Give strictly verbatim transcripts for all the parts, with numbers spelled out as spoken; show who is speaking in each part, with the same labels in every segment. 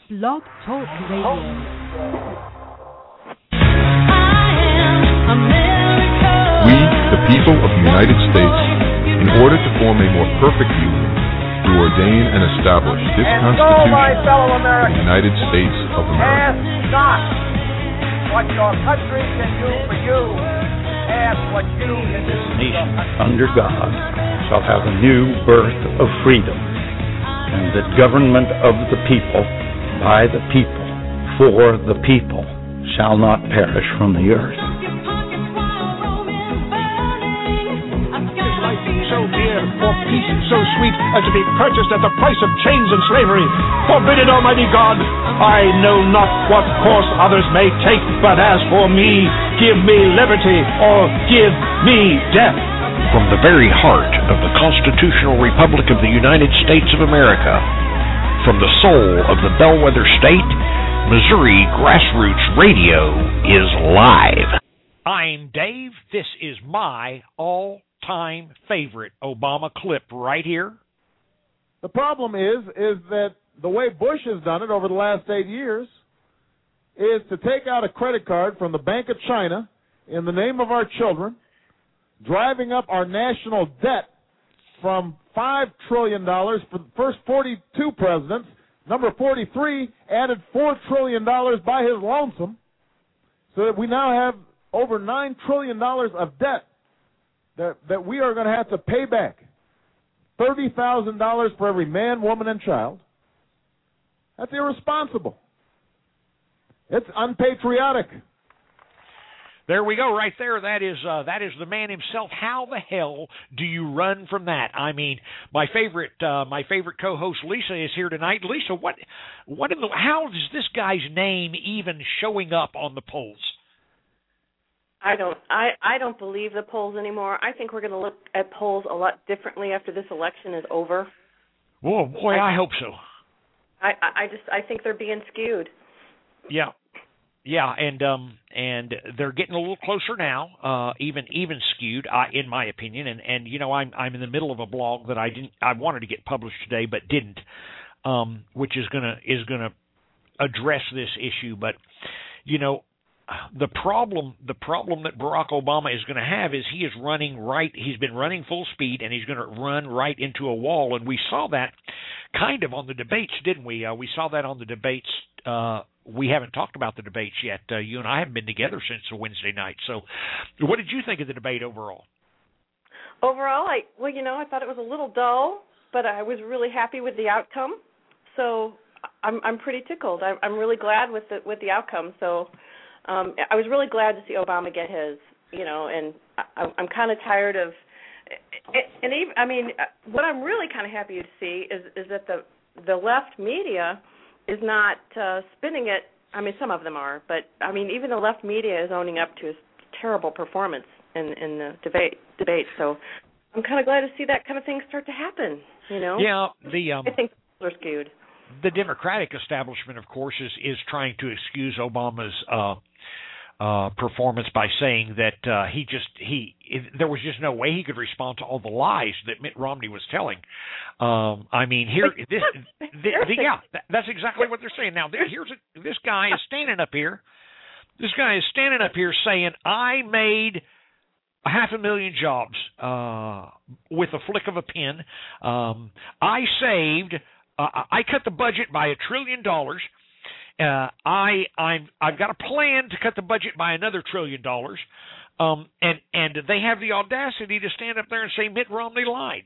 Speaker 1: Blog Talk Radio.
Speaker 2: We, the people of the United States, in order to form a more perfect union, do ordain and establish this
Speaker 3: and
Speaker 2: Constitution
Speaker 3: so, my fellow
Speaker 2: of the
Speaker 3: Americans,
Speaker 2: United States of America.
Speaker 3: ask not what your country can do for you, ask what you can do for your
Speaker 4: Nation
Speaker 3: country.
Speaker 4: under God shall have a new birth of freedom, and the government of the people, by the people, for the people, shall not perish from the earth.
Speaker 5: So dear, for peace so sweet as to be purchased at the price of chains and slavery. Forbid it, Almighty God. I know not what course others may take, but as for me, give me liberty or give me death.
Speaker 6: From the very heart of the constitutional republic of the United States of America, from the soul of the bellwether state, Missouri Grassroots Radio is live.
Speaker 7: I'm Dave. This is my all-time favorite Obama clip right here.
Speaker 8: The problem is, is that the way Bush has done it over the last eight years is to take out a credit card from the Bank of China in the name of our children, driving up our national debt from five trillion dollars for the first forty-two presidents. Number forty-three added four trillion dollars by his lonesome, so that we now have over nine trillion dollars of debt that, that we are going to have to pay back. thirty thousand dollars for every man, woman, and child. That's irresponsible. It's unpatriotic.
Speaker 7: There we go, right there. That is uh, that is the man himself. How the hell do you run from that? I mean, my favorite uh, my favorite co-host Lisa is here tonight. Lisa, what what in the how is this guy's name even showing up on the polls?
Speaker 9: I don't I, I don't believe the polls anymore. I think we're going to look at polls a lot differently after this election is over.
Speaker 7: Oh boy, I, I hope so.
Speaker 9: I, I just I think they're being skewed.
Speaker 7: Yeah. Yeah, and um, and they're getting a little closer now, uh, even even skewed, uh, in my opinion. And, and you know, I'm I'm in the middle of a blog that I didn't I wanted to get published today, but didn't, um, which is gonna is gonna address this issue. But you know, the problem the problem that Barack Obama is going to have is he is running right. He's been running full speed, and he's going to run right into a wall. And we saw that kind of on the debates, didn't we? Uh, we saw that on the debates. Uh, we haven't talked about the debates yet. Uh, you and I haven't been together since a Wednesday night. So what did you think of the debate overall?
Speaker 9: Overall, I well, you know, I thought it was a little dull, but I was really happy with the outcome. So I'm I'm pretty tickled. I'm, I'm really glad with the with the outcome. So um, I was really glad to see Obama get his, you know, and I, I'm kind of tired of, and even, I mean, what I'm really kind of happy to see is is that the the left media is not uh, spinning it. I mean, some of them are, but I mean, even the left media is owning up to his terrible performance in in the debate. Debate. So I'm kind of glad to see that kind of thing start to happen. You know?
Speaker 7: Yeah. The um,
Speaker 9: I think they're skewed.
Speaker 7: The Democratic establishment, of course, is is trying to excuse Obama's uh, uh, performance by saying that uh, he just he it, there was just no way he could respond to all the lies that Mitt Romney was telling. Um, I mean, here this, the, the, yeah, that, that's exactly what they're saying. Now, there, here's a, this guy is standing up here. This guy is standing up here saying, "I made a half a million jobs uh, with a flick of a pen. Um, I saved. Uh, I cut the budget by a trillion dollars." Uh, I I'm I've got a plan to cut the budget by another trillion dollars, um, and and they have the audacity to stand up there and say Mitt Romney lied.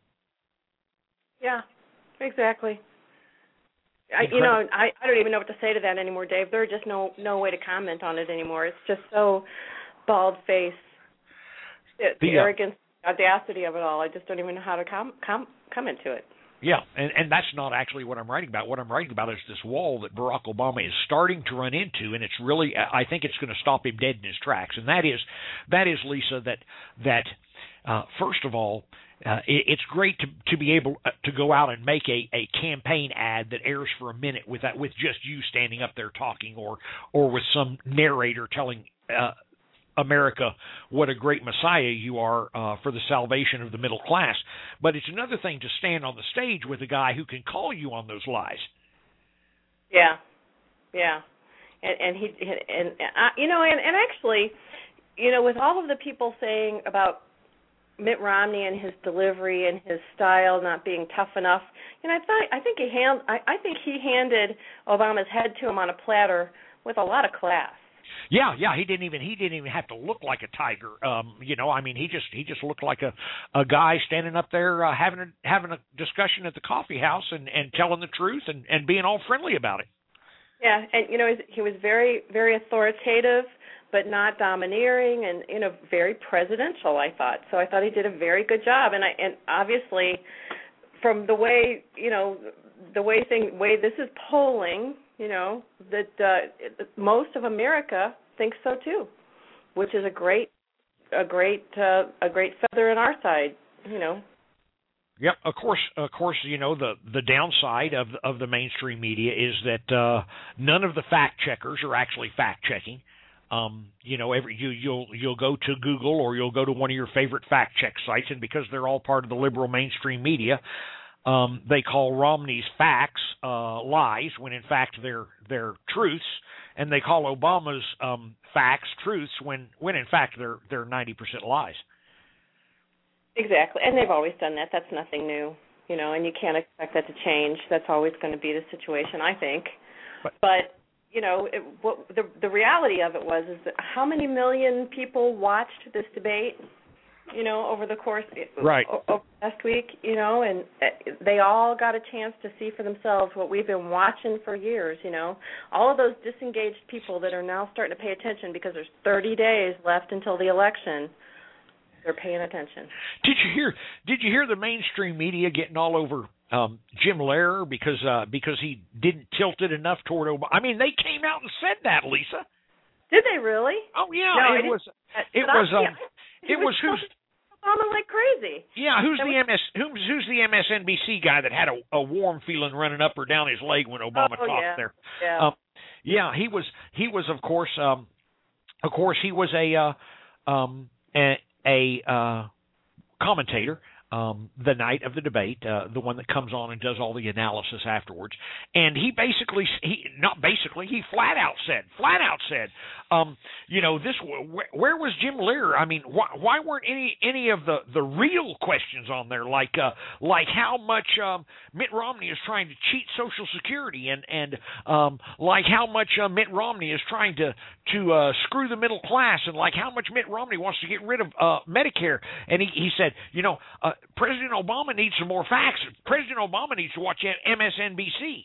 Speaker 9: Yeah, exactly. I, you know, I, I don't even know what to say to that anymore, Dave. There's just no no way to comment on it anymore. It's just so bald-faced. The, the, the arrogance, uh, audacity of it all. I just don't even know how to com- com- comment to it.
Speaker 7: Yeah, and, and that's not actually what I'm writing about. What I'm writing about is this wall that Barack Obama is starting to run into, and it's really, I think it's going to stop him dead in his tracks. And that is, that is, Lisa, that that uh, first of all, uh, it, it's great to to be able to go out and make a, a campaign ad that airs for a minute with that with just you standing up there talking, or or with some narrator telling Uh, America what a great Messiah you are uh, for the salvation of the middle class. But it's another thing to stand on the stage with a guy who can call you on those lies.
Speaker 9: Yeah, yeah, and, and he and, and uh, you know, and, and actually, you know, with all of the people saying about Mitt Romney and his delivery and his style not being tough enough, you know, I thought I think he hand I, I think he handed Obama's head to him on a platter with a lot of class.
Speaker 7: Yeah, yeah, he didn't even he didn't even have to look like a tiger. Um, you know, I mean, he just he just looked like a, a guy standing up there uh, having a having a discussion at the coffee house and, and telling the truth and, and being all friendly about it.
Speaker 9: Yeah, and you know, he was very very authoritative, but not domineering, and you know, very presidential, I thought. So I thought he did a very good job, and I and obviously, from the way you know the way thing way this is polling. You know, that uh, most of America thinks so too, which is a great, a great, uh, a great feather in our side. You know.
Speaker 7: Yep. Of course, of course. You know, the the downside of of the mainstream media is that uh, none of the fact checkers are actually fact checking. Um, you know, every you you'll you'll go to Google or you'll go to one of your favorite fact check sites, and because they're all part of the liberal mainstream media. Um, they call Romney's facts uh, lies when in fact they're they're truths, and they call Obama's um, facts truths when, when in fact they're they're ninety percent lies.
Speaker 9: Exactly, and they've always done that. That's nothing new, you know, and you can't expect that to change. That's always going to be the situation, I think. But, but you know, it, what the the reality of it was is that how many million people watched this debate? You know, over the course
Speaker 7: right.
Speaker 9: of last week, you know, and they all got a chance to see for themselves what we've been watching for years, you know. All of those disengaged people that are now starting to pay attention because there's thirty days left until the election, they're paying attention.
Speaker 7: Did you hear Did you hear the mainstream media getting all over um, Jim Lehrer because uh, because he didn't tilt it enough toward Obama? I mean, they came out and said that, Lisa.
Speaker 9: Did they really?
Speaker 7: Oh, yeah.
Speaker 9: No,
Speaker 7: it was, it was, um,
Speaker 9: it
Speaker 7: was, who's...
Speaker 9: Obama like crazy.
Speaker 7: Yeah, who's
Speaker 9: that
Speaker 7: the
Speaker 9: was,
Speaker 7: M S who's who's the M S N B C guy that had a, a warm feeling running up or down his leg when Obama
Speaker 9: oh,
Speaker 7: talked
Speaker 9: yeah.
Speaker 7: there?
Speaker 9: Yeah.
Speaker 7: Um, yeah, he was he was of course um, of course he was a uh, um, a, a uh, commentator um, the night of the debate, uh, the one that comes on and does all the analysis afterwards. And he basically, he not basically, he flat out said, flat out said, um, you know, this where, where was Jim Lehrer? I mean, why, why weren't any any of the, the real questions on there, like uh, like how much um, Mitt Romney is trying to cheat Social Security, and and um, like how much uh, Mitt Romney is trying to to uh, screw the middle class, and like how much Mitt Romney wants to get rid of uh, Medicare. And he, he said, you know, uh, President Obama needs some more facts. President Obama needs to watch M S N B C.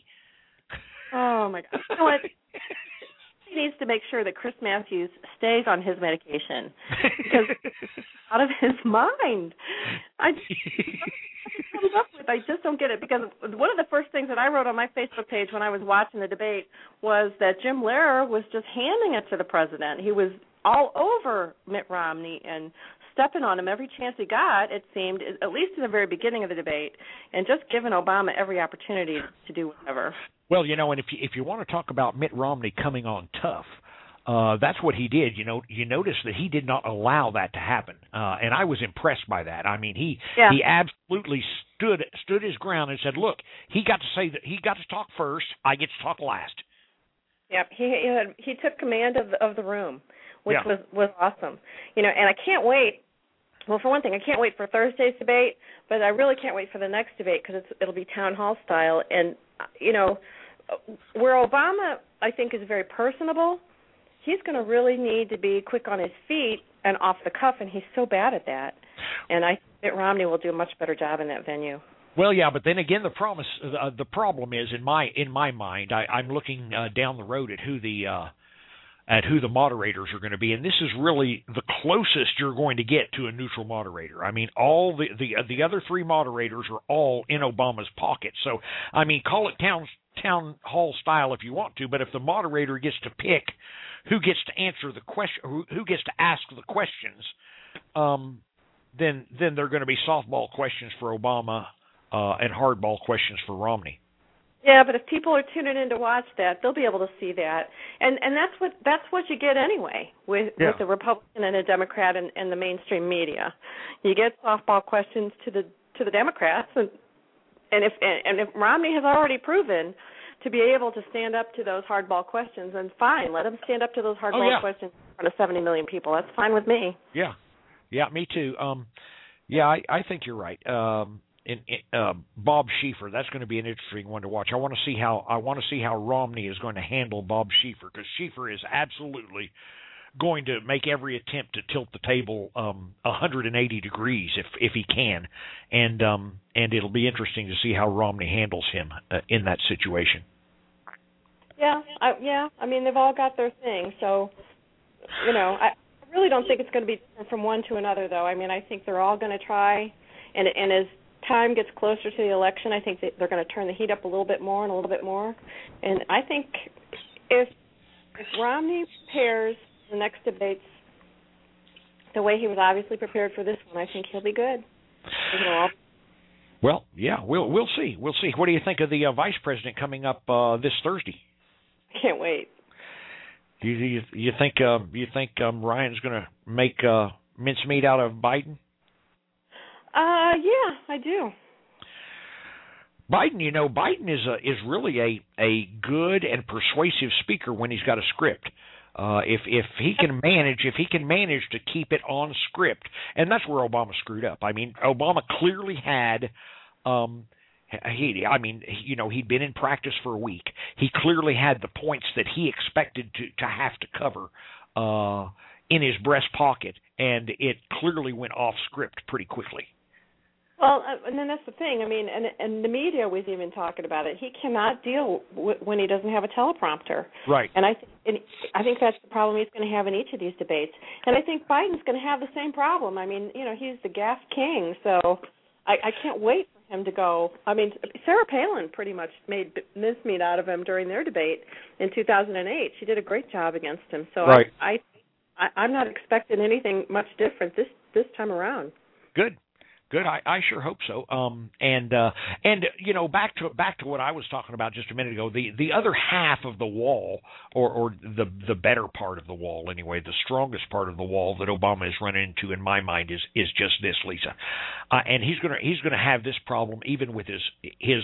Speaker 9: Oh my God! You know what? He needs to make sure that Chris Matthews stays on his medication because out of his mind. I comes up with. I just don't get it, because one of the first things that I wrote on my Facebook page when I was watching the debate was that Jim Lehrer was just handing it to the president. He was all over Mitt Romney and stepping on him every chance he got, it seemed, at least in the very beginning of the debate, and just giving Obama every opportunity to do whatever.
Speaker 7: Well, you know, and if you, if you want to talk about Mitt Romney coming on tough, uh, that's what he did. You know, you notice that he did not allow that to happen, uh, and I was impressed by that. I mean, he
Speaker 9: yeah.
Speaker 7: he absolutely stood stood his ground and said, "Look, he got to say that he got to talk first. I get to talk last."
Speaker 9: Yep, he he, had, he took command of the, of the room, which
Speaker 7: yeah.
Speaker 9: was was awesome. You know, and I can't wait. Well, for one thing, I can't wait for Thursday's debate, but I really can't wait for the next debate because it's, it'll be town hall style. And, you know, where Obama, I think, is very personable, he's going to really need to be quick on his feet and off the cuff, and he's so bad at that. And I think Mitt Romney will do a much better job in that venue.
Speaker 7: Well, yeah, but then again, the promise, uh, the problem is in my in my mind, I, I'm looking uh, down the road at who the uh, at who the moderators are going to be, and this is really the closest you're going to get to a neutral moderator. I mean, all the the, the other three moderators are all in Obama's pocket. So, I mean, call it town town hall style if you want to, but if the moderator gets to pick who gets to answer the question, who, who gets to ask the questions, um, then then they're going to be softball questions for Obama uh, and hardball questions for Romney.
Speaker 9: Yeah, but if people are tuning in to watch that, they'll be able to see that, and and that's what that's what you get anyway with
Speaker 7: yeah.
Speaker 9: with a Republican and a Democrat and, and the mainstream media. You get softball questions to the to the Democrats, and and if and, and if Romney has already proven to be able to stand up to those hardball questions, and fine, let him stand up to those hardball
Speaker 7: oh, yeah.
Speaker 9: questions in front of seventy million people. That's fine with me.
Speaker 7: Yeah, yeah, me too. Um, yeah, I, I think you're right. Um, in, in, uh, Bob Schieffer, that's going to be an interesting one to watch. I want to see how I want to see how Romney is going to handle Bob Schieffer, because Schieffer is absolutely going to make every attempt to tilt the table um, one hundred eighty degrees if if he can, and um, and it'll be interesting to see how Romney handles him uh, in that situation.
Speaker 9: Yeah, I, yeah. I mean, they've all got their thing, so you know, I really don't think it's going to be different from one to another, though. I mean, I think they're all going to try, and and as time gets closer to the election, I think that they're going to turn the heat up a little bit more and a little bit more, and I think if if Romney prepares the next debates the way he was obviously prepared for this one, I think he'll be good. You know,
Speaker 7: well, yeah, we'll we'll see. We'll see. What do you think of the uh, vice president coming up uh, this Thursday?
Speaker 9: I can't wait.
Speaker 7: Do you you, you think uh, you think um, Ryan's going to make uh, mincemeat out of Biden?
Speaker 9: Uh, yeah, I do.
Speaker 7: Biden, you know, Biden is a, is really a a good and persuasive speaker when he's got a script. Uh, if if he can manage if he can manage to keep it on script, and that's where Obama screwed up. I mean, Obama clearly had, um, he I mean, you know, he'd been in practice for a week. He clearly had the points that he expected to to have to cover uh, in his breast pocket, and it clearly went off script pretty quickly.
Speaker 9: Well, and then that's the thing. I mean, and and the media was even talking about it. He cannot deal w- when he doesn't have a teleprompter.
Speaker 7: Right.
Speaker 9: And I th- and I think that's the problem he's going to have in each of these debates. And I think Biden's going to have the same problem. I mean, you know, he's the gaffe king, so I, I can't wait for him to go. I mean, Sarah Palin pretty much made mincemeat out of him during their debate in two thousand eight. She did a great job against him. So
Speaker 7: right.
Speaker 9: I, I, I'm not expecting anything much different this this time around.
Speaker 7: Good. Good. I, I sure hope so. Um, and uh, and you know, back to back to what I was talking about just a minute ago. The the other half of the wall, or or the the better part of the wall, anyway, the strongest part of the wall that Obama is running into, in my mind, is is just this, Lisa. Uh, and he's gonna he's gonna have this problem even with his his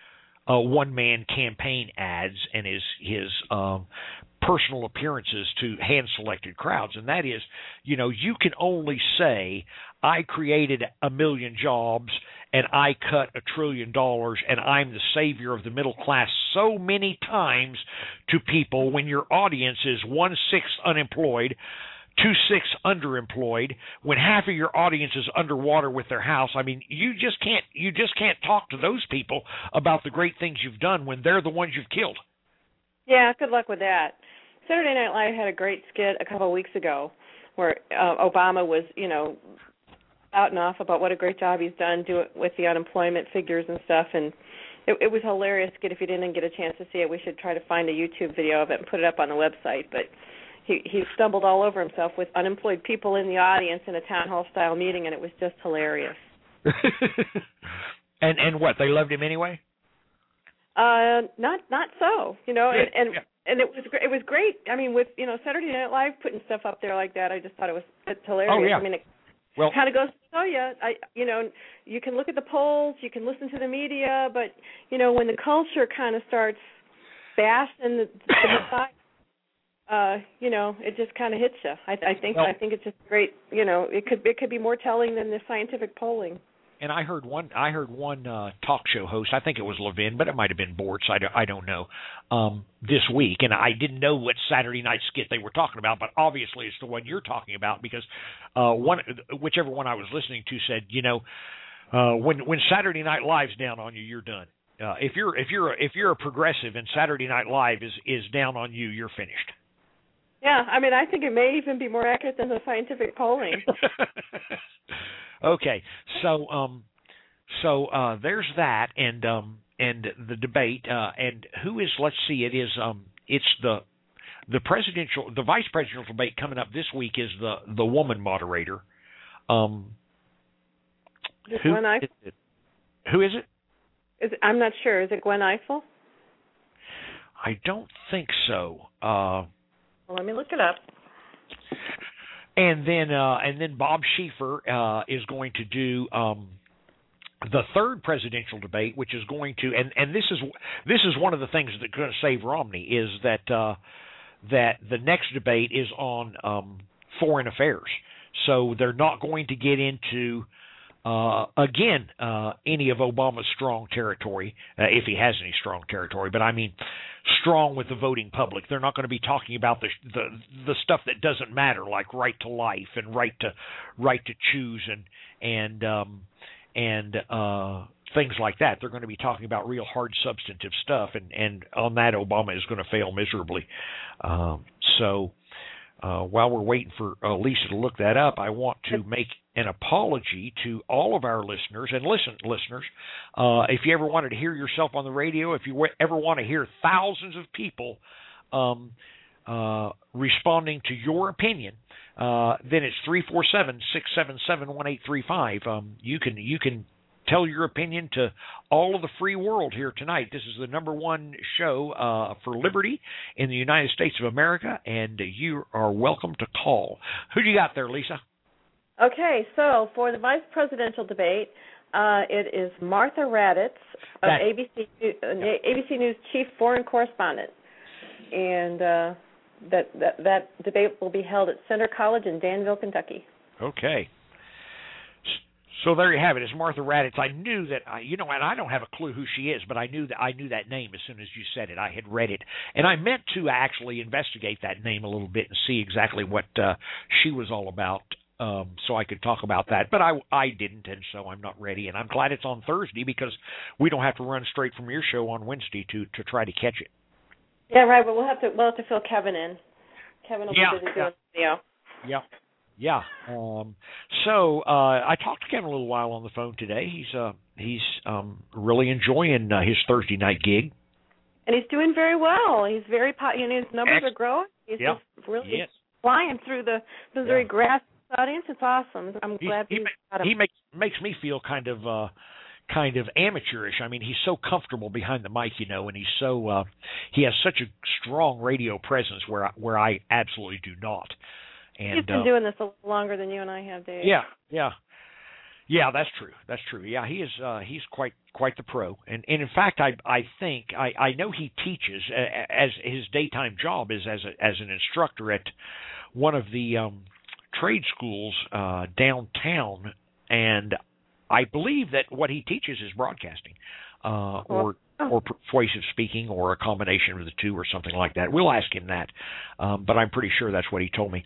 Speaker 7: uh, one man campaign ads and his his um, personal appearances to hand selected crowds. And that is, you know, you can only say, I created a million jobs and I cut a trillion dollars and I'm the savior of the middle class so many times to people when your audience is one-sixth unemployed, two-sixths underemployed, when half of your audience is underwater with their house. I mean, you just can't you just can't talk to those people about the great things you've done when they're the ones you've killed.
Speaker 9: Yeah, good luck with that. Saturday Night Live had a great skit a couple of weeks ago where uh, Obama was, you know, out and off about what a great job he's done do it with the unemployment figures and stuff, and it, it was hilarious skit. If you didn't get a chance to see it, we should try to find a YouTube video of it and put it up on the website. But he, he stumbled all over himself with unemployed people in the audience in a town hall style meeting, and it was just hilarious.
Speaker 7: and and what, they loved him anyway?
Speaker 9: Uh, not not so, you know, and and,
Speaker 7: yeah.
Speaker 9: and it was it was great. I mean, with you know Saturday Night Live putting stuff up there like that, I just thought it was it's hilarious.
Speaker 7: Oh, yeah.
Speaker 9: I mean, it
Speaker 7: well,
Speaker 9: kind of goes to show you, I you know, you can look at the polls, you can listen to the media, but you know when the culture kind of starts bashing the, the side, uh, you know, it just kind of hits you. I, I think
Speaker 7: well,
Speaker 9: I think it's just great. You know, it could it could be more telling than the scientific polling.
Speaker 7: And I heard one. I heard one uh, talk show host. I think it was Levin, but it might have been Bortz. I don't, I don't know. Um, this week, and I didn't know what Saturday night skit they were talking about, but obviously it's the one you're talking about because uh, one, whichever one I was listening to said, you know, uh, when when Saturday Night Live's down on you, you're done. Uh, if you're if you're if you're a progressive and Saturday Night Live is is down on you, you're finished.
Speaker 9: Yeah, I mean, I think it may even be more accurate than the scientific polling.
Speaker 7: Okay, so um, so uh, there's that, and um, and the debate, uh, and who is? Let's see, it is um, it's the the presidential, the vice presidential debate coming up this week is the the woman moderator. Um,
Speaker 9: is
Speaker 7: who
Speaker 9: Gwen Ifill?
Speaker 7: Is it? Who is it?
Speaker 9: Is it, I'm not sure. Is it Gwen Ifill?
Speaker 7: I don't think so. Uh,
Speaker 9: well, let me look it up.
Speaker 7: And then, uh, and then Bob Schieffer uh, is going to do um, the third presidential debate, which is going to, and, and this is this is one of the things that's going to save Romney, is that uh, that the next debate is on um, foreign affairs. So they're not going to get into uh, again uh, any of Obama's strong territory, uh, if he has any strong territory. But I mean, strong with the voting public. They're not going to be talking about the the the stuff that doesn't matter, like right to life and right to right to choose and and um, and uh, things like that. They're going to be talking about real hard, substantive stuff, and, and on that, Obama is going to fail miserably. Um, so uh, while we're waiting for uh, Lisa to look that up, I want to make an apology to all of our listeners. And listen, listeners, uh, if you ever wanted to hear yourself on the radio, if you ever want to hear thousands of people um, uh, responding to your opinion, Uh, then it's three four seven, six seven seven, one eight three five. Um, you can you can tell your opinion to all of the free world here tonight. This is the number one show uh, for liberty in the United States of America, and you are welcome to call. Who do you got there, Lisa?
Speaker 9: Okay, so for the vice presidential debate, uh, it is Martha Raddatz of
Speaker 7: That,
Speaker 9: A B C, uh, A B C News chief foreign correspondent, and uh, That, that that debate will be held at Center College in Danville, Kentucky.
Speaker 7: Okay. So there you have it. It's Martha Raddatz. I knew that, I, you know, and I don't have a clue who she is, but I knew that I knew that name as soon as you said it. I had read it, and I meant to actually investigate that name a little bit and see exactly what uh, she was all about, um, so I could talk about that. But I I didn't, and so I'm not ready. And I'm glad it's on Thursday because we don't have to run straight from your show on Wednesday to to try to catch it.
Speaker 9: Yeah, right. But we'll have to we'll have to fill Kevin in. Kevin will
Speaker 7: yeah,
Speaker 9: be busy
Speaker 7: yeah.
Speaker 9: doing video.
Speaker 7: Yeah, yeah. Um, so uh, I talked to Kevin a little while on the phone today. He's uh, he's um, really enjoying uh, his Thursday night gig,
Speaker 9: and he's doing very well. He's very po- you know, his numbers Ex- are growing. He's
Speaker 7: yeah.
Speaker 9: just really
Speaker 7: yes.
Speaker 9: flying through the Missouri
Speaker 7: yeah.
Speaker 9: grassroots audience. It's awesome. I'm
Speaker 7: he,
Speaker 9: glad
Speaker 7: he,
Speaker 9: he's
Speaker 7: ma-
Speaker 9: got him.
Speaker 7: he makes makes me feel kind of. Uh, kind of amateurish. I mean, he's so comfortable behind the mic, you know, and he's so uh, he has such a strong radio presence where I, where I absolutely do not. And
Speaker 9: he's been
Speaker 7: uh,
Speaker 9: doing this a little longer than you and I have, Dave.
Speaker 7: Yeah, yeah, yeah. That's true. That's true. Yeah, he is. Uh, he's quite quite the pro. And, and in fact, I I think I, I know he teaches uh, as his daytime job is as a, as an instructor at one of the um, trade schools uh, downtown, and I believe that what he teaches is broadcasting, uh, or or persuasive speaking, or a combination of the two, or something like that. We'll ask him that, um, but I'm pretty sure that's what he told me.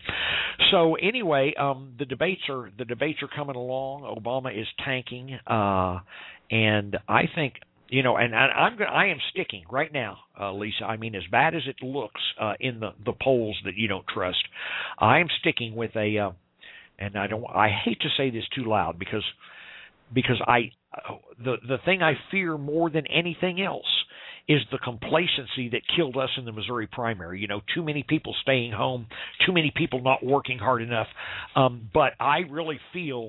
Speaker 7: So anyway, um, the debates are the debates are coming along. Obama is tanking, uh, and I think you know, and I, I'm gonna, I am sticking right now, uh, Lisa. I mean, as bad as it looks uh, in the the polls that you don't trust, I am sticking with a, uh, and I don't. I hate to say this too loud because. Because I, the the thing I fear more than anything else is the complacency that killed us in the Missouri primary. You know, too many people staying home, too many people not working hard enough. Um, but I really feel,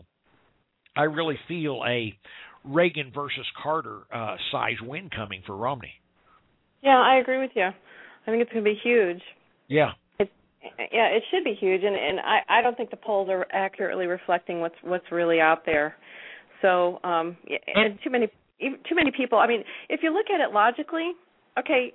Speaker 7: I really feel a Reagan versus Carter uh, size win coming for Romney.
Speaker 9: Yeah, I agree with you. I think it's going to be huge.
Speaker 7: Yeah.
Speaker 9: It, yeah, it should be huge, and and I, I don't think the polls are accurately reflecting what's what's really out there. So, um, and too many, too many people. I mean, if you look at it logically, okay,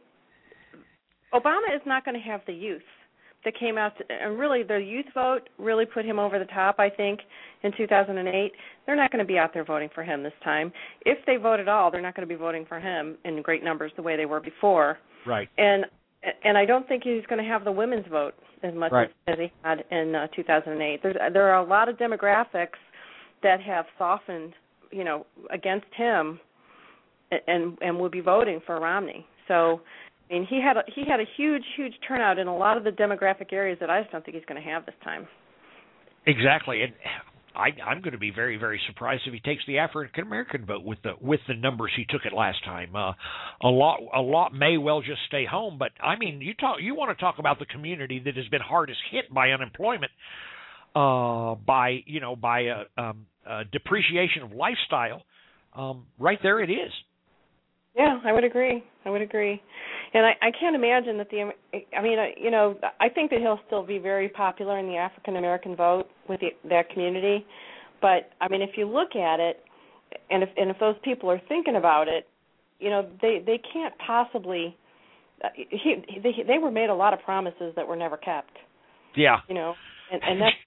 Speaker 9: Obama is not going to have the youth that came out, to, and really the youth vote really put him over the top. I think in two thousand eight, they're not going to be out there voting for him this time. If they vote at all, they're not going to be voting for him in great numbers the way they were before.
Speaker 7: Right.
Speaker 9: And and I don't think he's going to have the women's vote as much
Speaker 7: right.
Speaker 9: as, as he had in uh, two thousand eight. There's, there are a lot of demographics that have softened, you know, against him, and and will be voting for Romney. So, I mean, he had a, he had a huge, huge turnout in a lot of the demographic areas that I just don't think he's going to have this time.
Speaker 7: Exactly, and I, I'm going to be very, very surprised if he takes the African American vote with the with the numbers he took it last time. Uh, a lot, a lot may well just stay home. But I mean, you talk, you want to talk about the community that has been hardest hit by unemployment. Uh, by you know by a, um, a depreciation of lifestyle, um, right there it is.
Speaker 9: Yeah, I would agree. I would agree, and I, I can't imagine that the. I mean, I, you know, I think that he'll still be very popular in the African American vote with the, that community, but I mean, if you look at it, and if and if those people are thinking about it, you know, they they can't possibly. Uh, he, they they were made a lot of promises that were never kept.
Speaker 7: Yeah.
Speaker 9: You know, and and that's.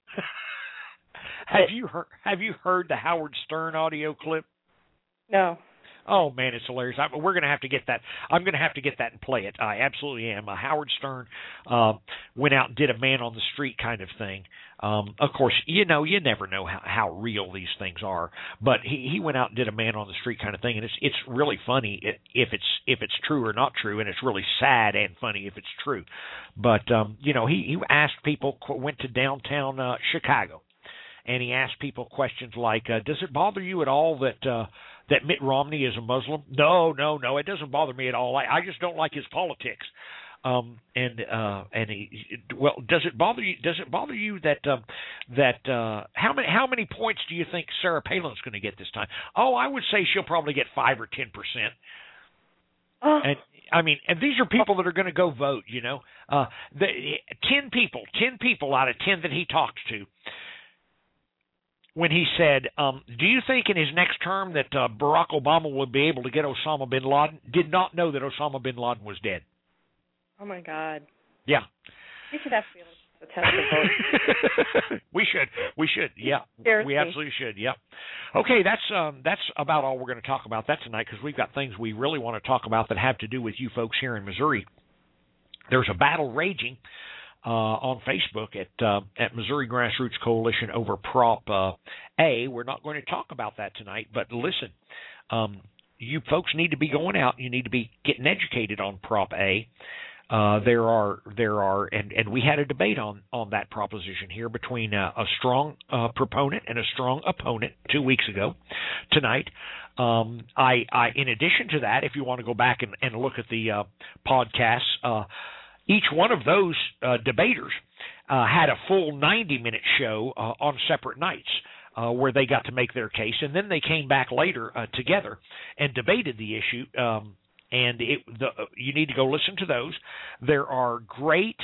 Speaker 7: have you heard Have you heard the Howard Stern audio clip?
Speaker 9: No.
Speaker 7: Oh man, it's hilarious! I, we're going to have to get that. I'm going to have to get that and play it. I absolutely am. Uh, Howard Stern uh, went out and did a man on the street kind of thing. Um, of course, you know, you never know how, how real these things are. But he, he went out and did a man on the street kind of thing, and it's it's really funny if it's if it's true or not true, and it's really sad and funny if it's true. But um, you know, he he asked people, went to downtown uh, Chicago, and he asked people questions like, uh, "Does it bother you at all that?" Uh, that Mitt Romney is a Muslim? No, no, no. It doesn't bother me at all. I, I just don't like his politics. Um, and uh, and he, well, does it bother you? Does it bother you that um, that uh, how many how many points do you think Sarah Palin's going to get this time? Oh, I would say she'll probably get five or ten percent.
Speaker 9: Oh.
Speaker 7: And I mean, and these are people that are going to go vote. You know, uh, the, ten people, ten people out of ten that he talked to. When he said, um, do you think in his next term that uh, Barack Obama would be able to get Osama bin Laden? Did not know that Osama bin Laden was dead.
Speaker 9: Oh, my God.
Speaker 7: Yeah.
Speaker 9: We should have to be able to test the vote.
Speaker 7: we should. We should. Yeah.
Speaker 9: Seriously.
Speaker 7: We absolutely should. Yeah. Okay, that's um, that's about all we're going to talk about that tonight because we've got things we really want to talk about that have to do with you folks here in Missouri. There's a battle raging Uh, on Facebook at uh, at Missouri Grassroots Coalition over Prop uh, A. We're not going to talk about that tonight, but listen, um, you folks need to be going out. You need to be getting educated on Prop A. Uh, there are there are and, and we had a debate on, on that proposition here between uh, a strong uh, proponent and a strong opponent two weeks ago. Tonight, um, I, I in addition to that, if you want to go back and, and look at the uh, podcasts. Uh, Each one of those uh, debaters uh, had a full ninety-minute show uh, on separate nights uh, where they got to make their case, and then they came back later uh, together and debated the issue. Um, and it, the, you need to go listen to those. There are great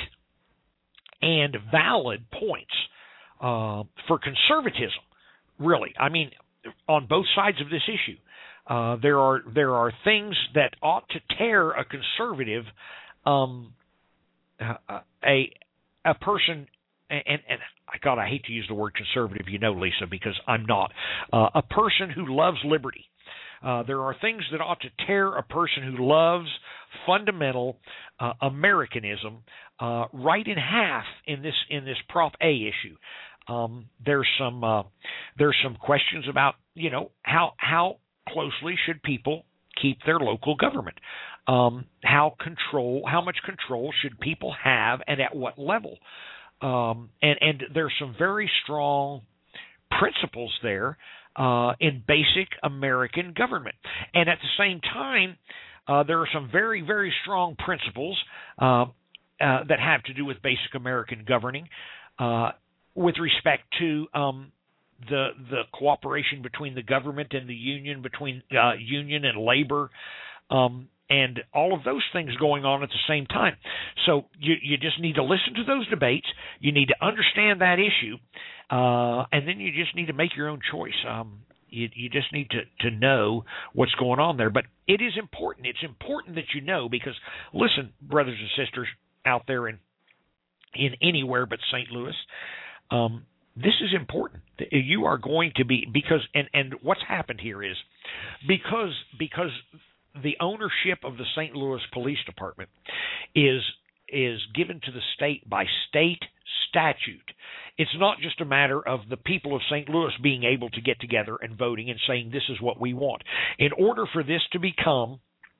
Speaker 7: and valid points uh, for conservatism, really. I mean, on both sides of this issue, uh, there are there are things that ought to tear a conservative. Um, Uh, a a person, and, and God, I hate to use the word conservative, you know, Lisa, because I'm not. Uh, a person who loves liberty. Uh, there are things that ought to tear a person who loves fundamental uh, Americanism uh, right in half in this in this Prop A issue. Um, there's some uh, there's some questions about you know how how closely should people keep their local government. Um, how control, how much control should people have, and at what level? Um, and, and there's some very strong principles there uh, in basic American government. And at the same time, uh, there are some very, very strong principles uh, uh, that have to do with basic American governing uh, with respect to um, the the cooperation between the government and the union, between uh, union and labor. Um, And all of those things going on at the same time. So you, you just need to listen to those debates. You need to understand that issue. Uh, and then you just need to make your own choice. Um, you, you just need to, to know what's going on there. But it is important. It's important that you know because, listen, brothers and sisters out there in, in anywhere but Saint Louis, um, this is important. You are going to be – because and, – and what's happened here is because because – the ownership of the Saint Louis Police Department is is given to the state by state statute. It's not just a matter of the people of Saint Louis being able to get together and voting and saying this is what we want. In order for this to become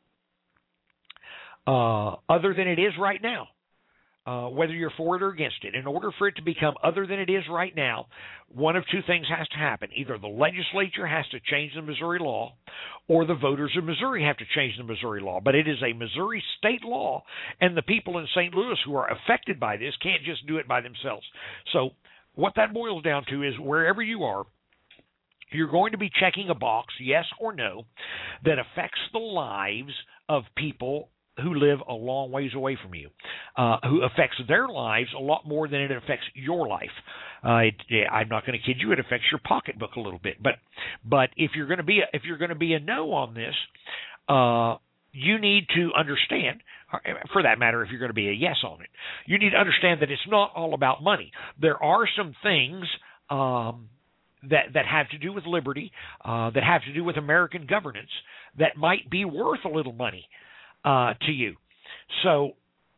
Speaker 7: uh, other than it is right now, uh, whether you're for it or against it, in order for it to become other than it is right now, one of two things has to happen. Either the legislature has to change the Missouri law, or the voters of Missouri have to change the Missouri law. But it is a Missouri state law, and the people in Saint Louis who are affected by this can't just do it by themselves. So what that boils down to is wherever you are, you're going to be checking a box, yes or no, that affects the lives of people who live a long ways away from you, uh, who affects their lives a lot more than it affects your life. Uh, it, yeah, I'm not going to kid you; it affects your pocketbook a little bit. But, but if you're going to be a, if you're going to be a no on this, uh, you need to understand. For that matter, if you're going to be a yes on it, you need to understand that it's not all about money. There are some things um, that that have to do with liberty, uh, that have to do with American governance, that might be worth a little money uh, to you. So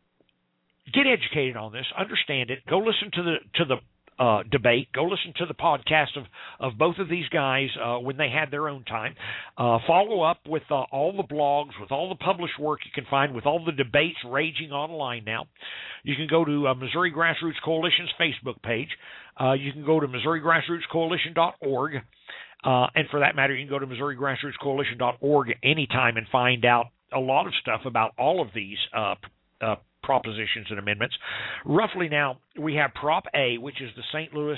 Speaker 7: get educated on this, understand it. Go listen to the to the uh, debate. Go listen to the podcast of, of both of these guys uh, when they had their own time. Uh, follow up with uh, all the blogs, with all the published work you can find, with all the debates raging online now. You can go to uh, Missouri Grassroots Coalition's Facebook page. Uh, you can go to Missouri Grassroots Coalition dot org. Uh, and for that matter, you can go to Missouri Grassroots Coalition dot org anytime and find out a lot of stuff about all of these uh, uh, propositions and amendments. Roughly now, we have Prop A, which is the Saint Louis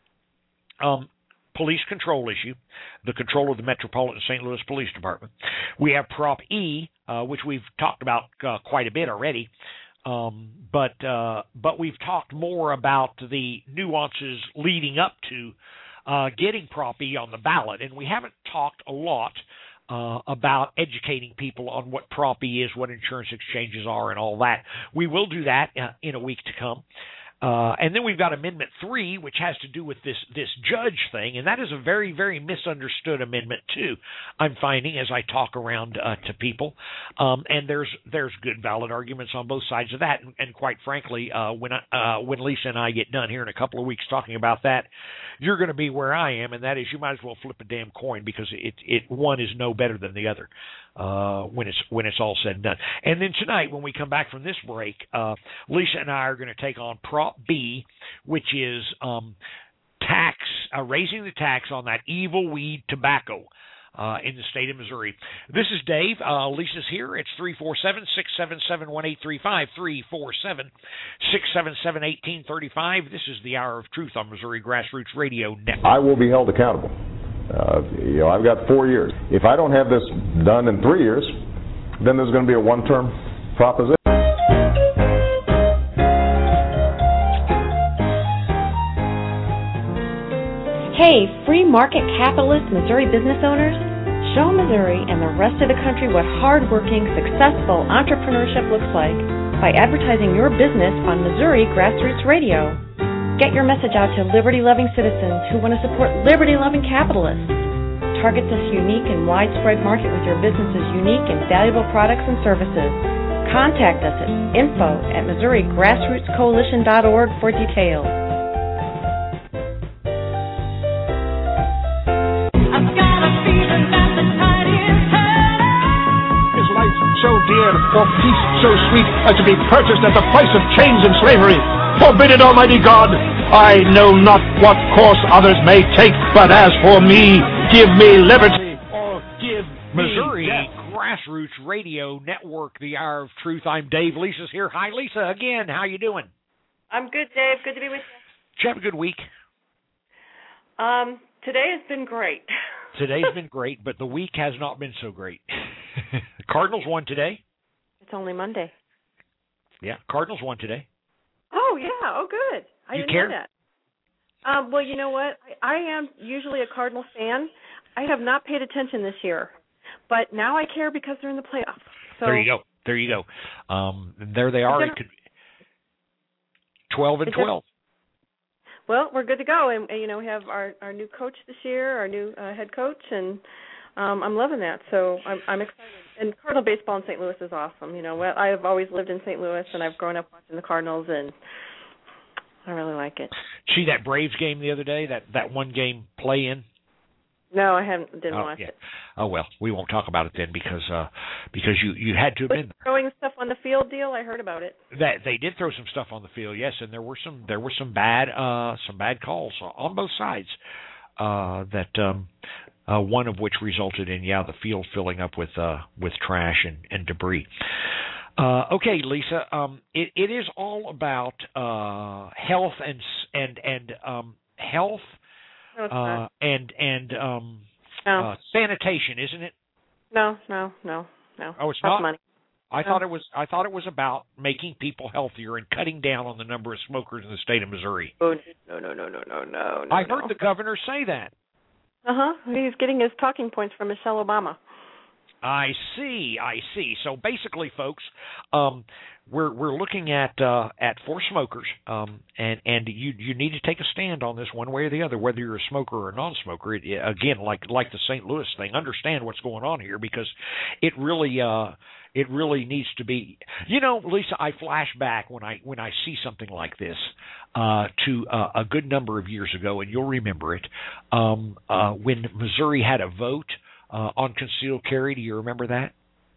Speaker 7: um, police control issue, the control of the Metropolitan Saint Louis Police Department. We have Prop E, uh, which we've talked about uh, quite a bit already, um, but uh, but we've talked more about the nuances leading up to uh, getting Prop E on the ballot, and we haven't talked a lot Uh, about educating people on what Prop E is, what insurance exchanges are, and all that. We will do that uh, in a week to come. Uh, and then we've got Amendment three, which has to do with this this judge thing, and that is a very, very misunderstood amendment, too, I'm finding as I talk around uh, to people. Um, and there's there's good, valid arguments on both sides of that. And, and quite frankly, uh, when, I, uh, when Lisa and I get done here in a couple of weeks talking about that, you're going to be where I am, and that is you might as well flip a damn coin because it, it one is no better than the other uh, when it's when it's all said and done. And then tonight, when we come back from this break, uh, Lisa and I are going to take on Prop B, which is um, tax uh, raising the tax on that evil weed tobacco uh, in the state of Missouri. This is Dave. Uh, Lisa's here. It's three four seven, six seven seven, one eight three five, three four seven, six seven seven, one eight three five. This is the Hour of Truth on Missouri Grassroots Radio Network.
Speaker 2: I will be held accountable. Uh, you know, I've got four years. If I don't have this done in three years, then there's going to be a one-term proposition.
Speaker 1: Hey, free market capitalist Missouri business owners, show Missouri and the rest of the country what hardworking, successful entrepreneurship looks like by advertising your business on Missouri Grassroots Radio. Get your message out to liberty-loving citizens who want to support liberty-loving capitalists. Target this unique and widespread market with your business's unique and valuable products and services. Contact us at info at Missouri Grassroots Coalition dot org for details.
Speaker 5: So dear, for peace so sweet as to be purchased at the price of chains and slavery. Forbid it, Almighty God. I know not what course others may take, but as for me, give me liberty or give
Speaker 7: Missouri
Speaker 5: me death.
Speaker 7: Grassroots Radio Network, the Hour of Truth. I'm Dave. Lisa's here. Hi, Lisa. Again, how you doing?
Speaker 9: I'm good, Dave. Good to be with you.
Speaker 7: Did you have a good week?
Speaker 9: Um, today has been great.
Speaker 7: Today's been great, but the week has not been so great. Cardinals won today.
Speaker 9: It's only Monday.
Speaker 7: Yeah, Cardinals won today.
Speaker 9: Oh, yeah. Oh, good. I
Speaker 7: you
Speaker 9: didn't
Speaker 7: care?
Speaker 9: know that. Um, well, you know what? I, I am usually a Cardinal fan. I have not paid attention this year, but now I care because they're in the playoffs. So,
Speaker 7: there you go. There you go. Um, there they are. It could twelve and twelve.
Speaker 9: Well, we're good to go, and, and you know we have our, our new coach this year, our new uh, head coach, and um, I'm loving that. So I'm, I'm excited. And Cardinal baseball in Saint Louis is awesome. You know, I have always lived in Saint Louis, and I've grown up watching the Cardinals, and I really like it.
Speaker 7: See that Braves game the other day? That that one game play in.
Speaker 9: No, I haven't. Didn't
Speaker 7: oh,
Speaker 9: watch
Speaker 7: yeah.
Speaker 9: it.
Speaker 7: Oh well, we won't talk about it then because uh, because you, you had to have
Speaker 9: Was
Speaker 7: been there.
Speaker 9: throwing stuff on the field deal. I heard about it.
Speaker 7: That they did throw some stuff on the field, yes, and there were some there were some bad uh, some bad calls on both sides. Uh, that um, uh, one of which resulted in yeah the field filling up with uh, with trash and, and debris. Uh, okay, Lisa, um, it, it is all about uh, health and and and um, health.
Speaker 9: No, it's
Speaker 7: Uh,
Speaker 9: not.
Speaker 7: and and um,
Speaker 9: No.
Speaker 7: uh, sanitation, isn't it?
Speaker 9: No, no, no, no.
Speaker 7: Oh, it's
Speaker 9: Costs
Speaker 7: not?
Speaker 9: money.
Speaker 7: I thought it was I thought it was about making people healthier and cutting down on the number of smokers in the state of Missouri.
Speaker 9: Oh no no no no no no! no
Speaker 7: I heard
Speaker 9: no.
Speaker 7: the governor say that.
Speaker 9: Uh huh. He's getting his talking points from Michelle Obama.
Speaker 7: I see, I see. So basically, folks, um, we're we're looking at uh, at for smokers, um, and and you you need to take a stand on this one way or the other, whether you're a smoker or a non-smoker. It, again, like like the Saint Louis thing, understand what's going on here because it really uh, it really needs to be. You know, Lisa, I flash back when I when I see something like this uh, to uh, a good number of years ago, and you'll remember it um, uh, when Missouri had a vote. Uh, on concealed carry, do you remember that?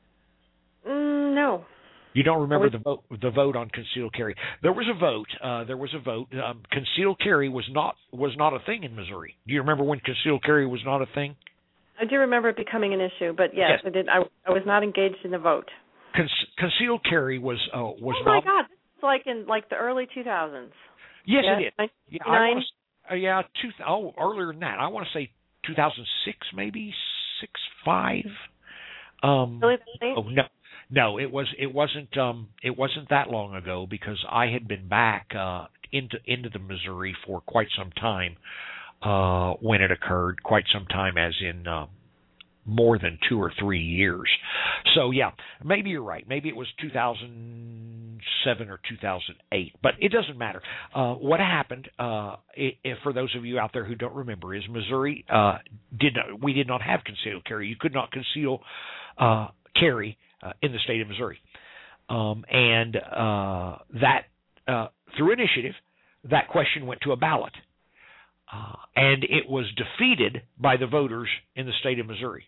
Speaker 9: Mm, no.
Speaker 7: You don't remember the vote? The vote on concealed carry. There was a vote. Uh, there was a vote. Um, concealed carry was not was not a thing in Missouri. Do you remember when concealed carry was not a thing?
Speaker 9: I do remember it becoming an issue, but yes,
Speaker 7: yes.
Speaker 9: I did. I, I was not engaged in the vote.
Speaker 7: Con- concealed carry was uh, was
Speaker 9: oh
Speaker 7: not.
Speaker 9: Oh my God! It's like in like the early two thousands.
Speaker 7: Yes,
Speaker 9: yeah,
Speaker 7: it is. Yeah, I wanna, uh, yeah, two. Oh, earlier than that. I want to say two thousand six, maybe. Six five. Um,
Speaker 9: really?
Speaker 7: Oh no, no, it was it wasn't um, it wasn't that long ago because I had been back uh, into into the Missouri for quite some time uh, when it occurred. Quite some time, as in uh, more than two or three years. So yeah, maybe you're right. Maybe it was two thousand seven or two thousand eight, but it doesn't matter. Uh, what happened, uh, if, for those of you out there who don't remember, is Missouri uh, did not, we did not have concealed carry. You could not conceal uh, carry uh, in the state of Missouri, um, and uh, that uh, through initiative, that question went to a ballot. Uh, and it was defeated by the voters in the state of Missouri.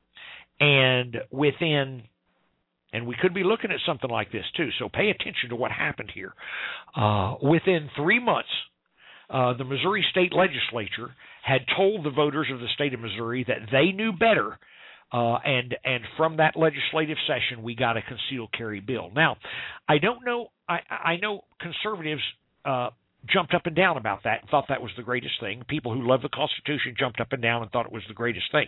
Speaker 7: And within, and we could be looking at something like this too, so pay attention to what happened here. Uh, within three months, uh, the Missouri State Legislature had told the voters of the state of Missouri that they knew better, uh, and and from that legislative session, we got a concealed carry bill. Now, I don't know, I, I know conservatives uh, jumped up and down about that and thought that was the greatest thing. People who love the Constitution jumped up and down and thought it was the greatest thing.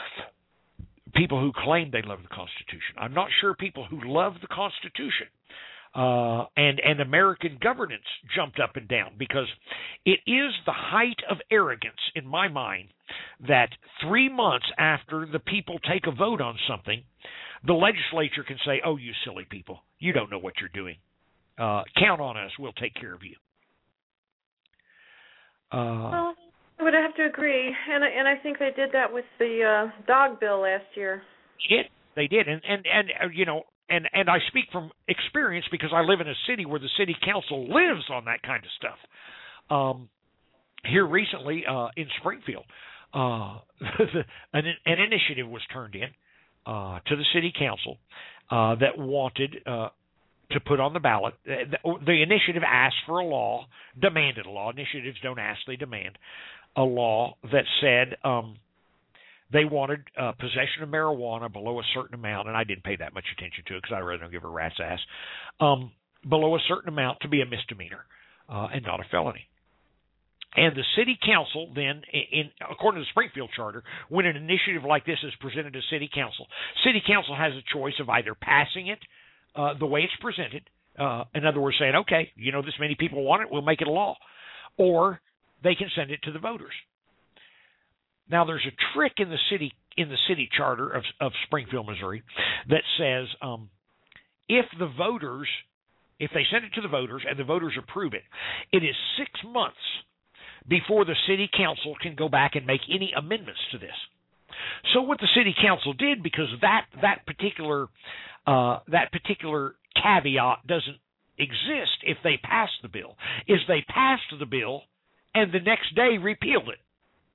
Speaker 7: People who claimed they love the Constitution. I'm not sure people who love the Constitution uh, and, and American governance jumped up and down, because it is the height of arrogance in my mind that three months after the people take a vote on something, the legislature can say, oh, you silly people, you don't know what you're doing. Uh, count on us, we'll take care of you. Uh,
Speaker 9: well, I would have to agree, and I, and I think they did that with the uh, dog bill last year.
Speaker 7: They did, they did, and and and uh, you know, and and I speak from experience because I live in a city where the city council lives on that kind of stuff. Um, here recently uh, in Springfield, uh, an, an initiative was turned in uh, to the city council uh, that wanted. Uh, to put on the ballot. The, the initiative asked for a law, demanded a law. Initiatives don't ask, they demand a law that said um, they wanted uh, possession of marijuana below a certain amount, and I didn't pay that much attention to it because I really don't give a rat's ass, um, below a certain amount to be a misdemeanor uh, and not a felony. And the city council then, in, according to the Springfield Charter, when an initiative like this is presented to city council, city council has a choice of either passing it Uh, the way it's presented, uh, in other words, saying, okay, you know, this many people want it, we'll make it a law, or they can send it to the voters. Now, there's a trick in the city in the city charter of, of Springfield, Missouri, that says um, if the voters, if they send it to the voters and the voters approve it, it is six months before the city council can go back and make any amendments to this. So what the city council did, because that that particular uh, that particular caveat doesn't exist if they pass the bill, is they passed the bill and the next day repealed it.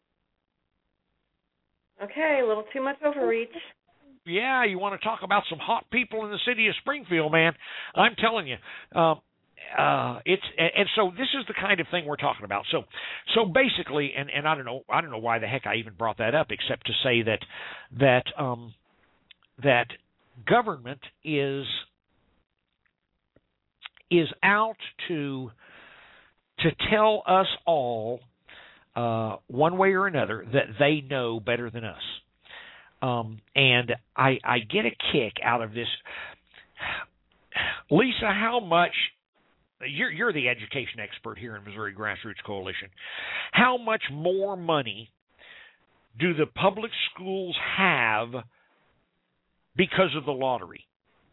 Speaker 9: Okay, a little too much overreach.
Speaker 7: Yeah, you want to talk about some hot people in the city of Springfield, man? I'm telling you. Uh, Uh, it's and so this is the kind of thing we're talking about. So, so basically, and, and I don't know, I don't know why the heck I even brought that up, except to say that that um, that government is is out to to tell us all uh, one way or another that they know better than us, um, and I, I get a kick out of this. Lisa, how much? You're you're the education expert here in Missouri Grassroots Coalition. How much more money do the public schools have because of the lottery?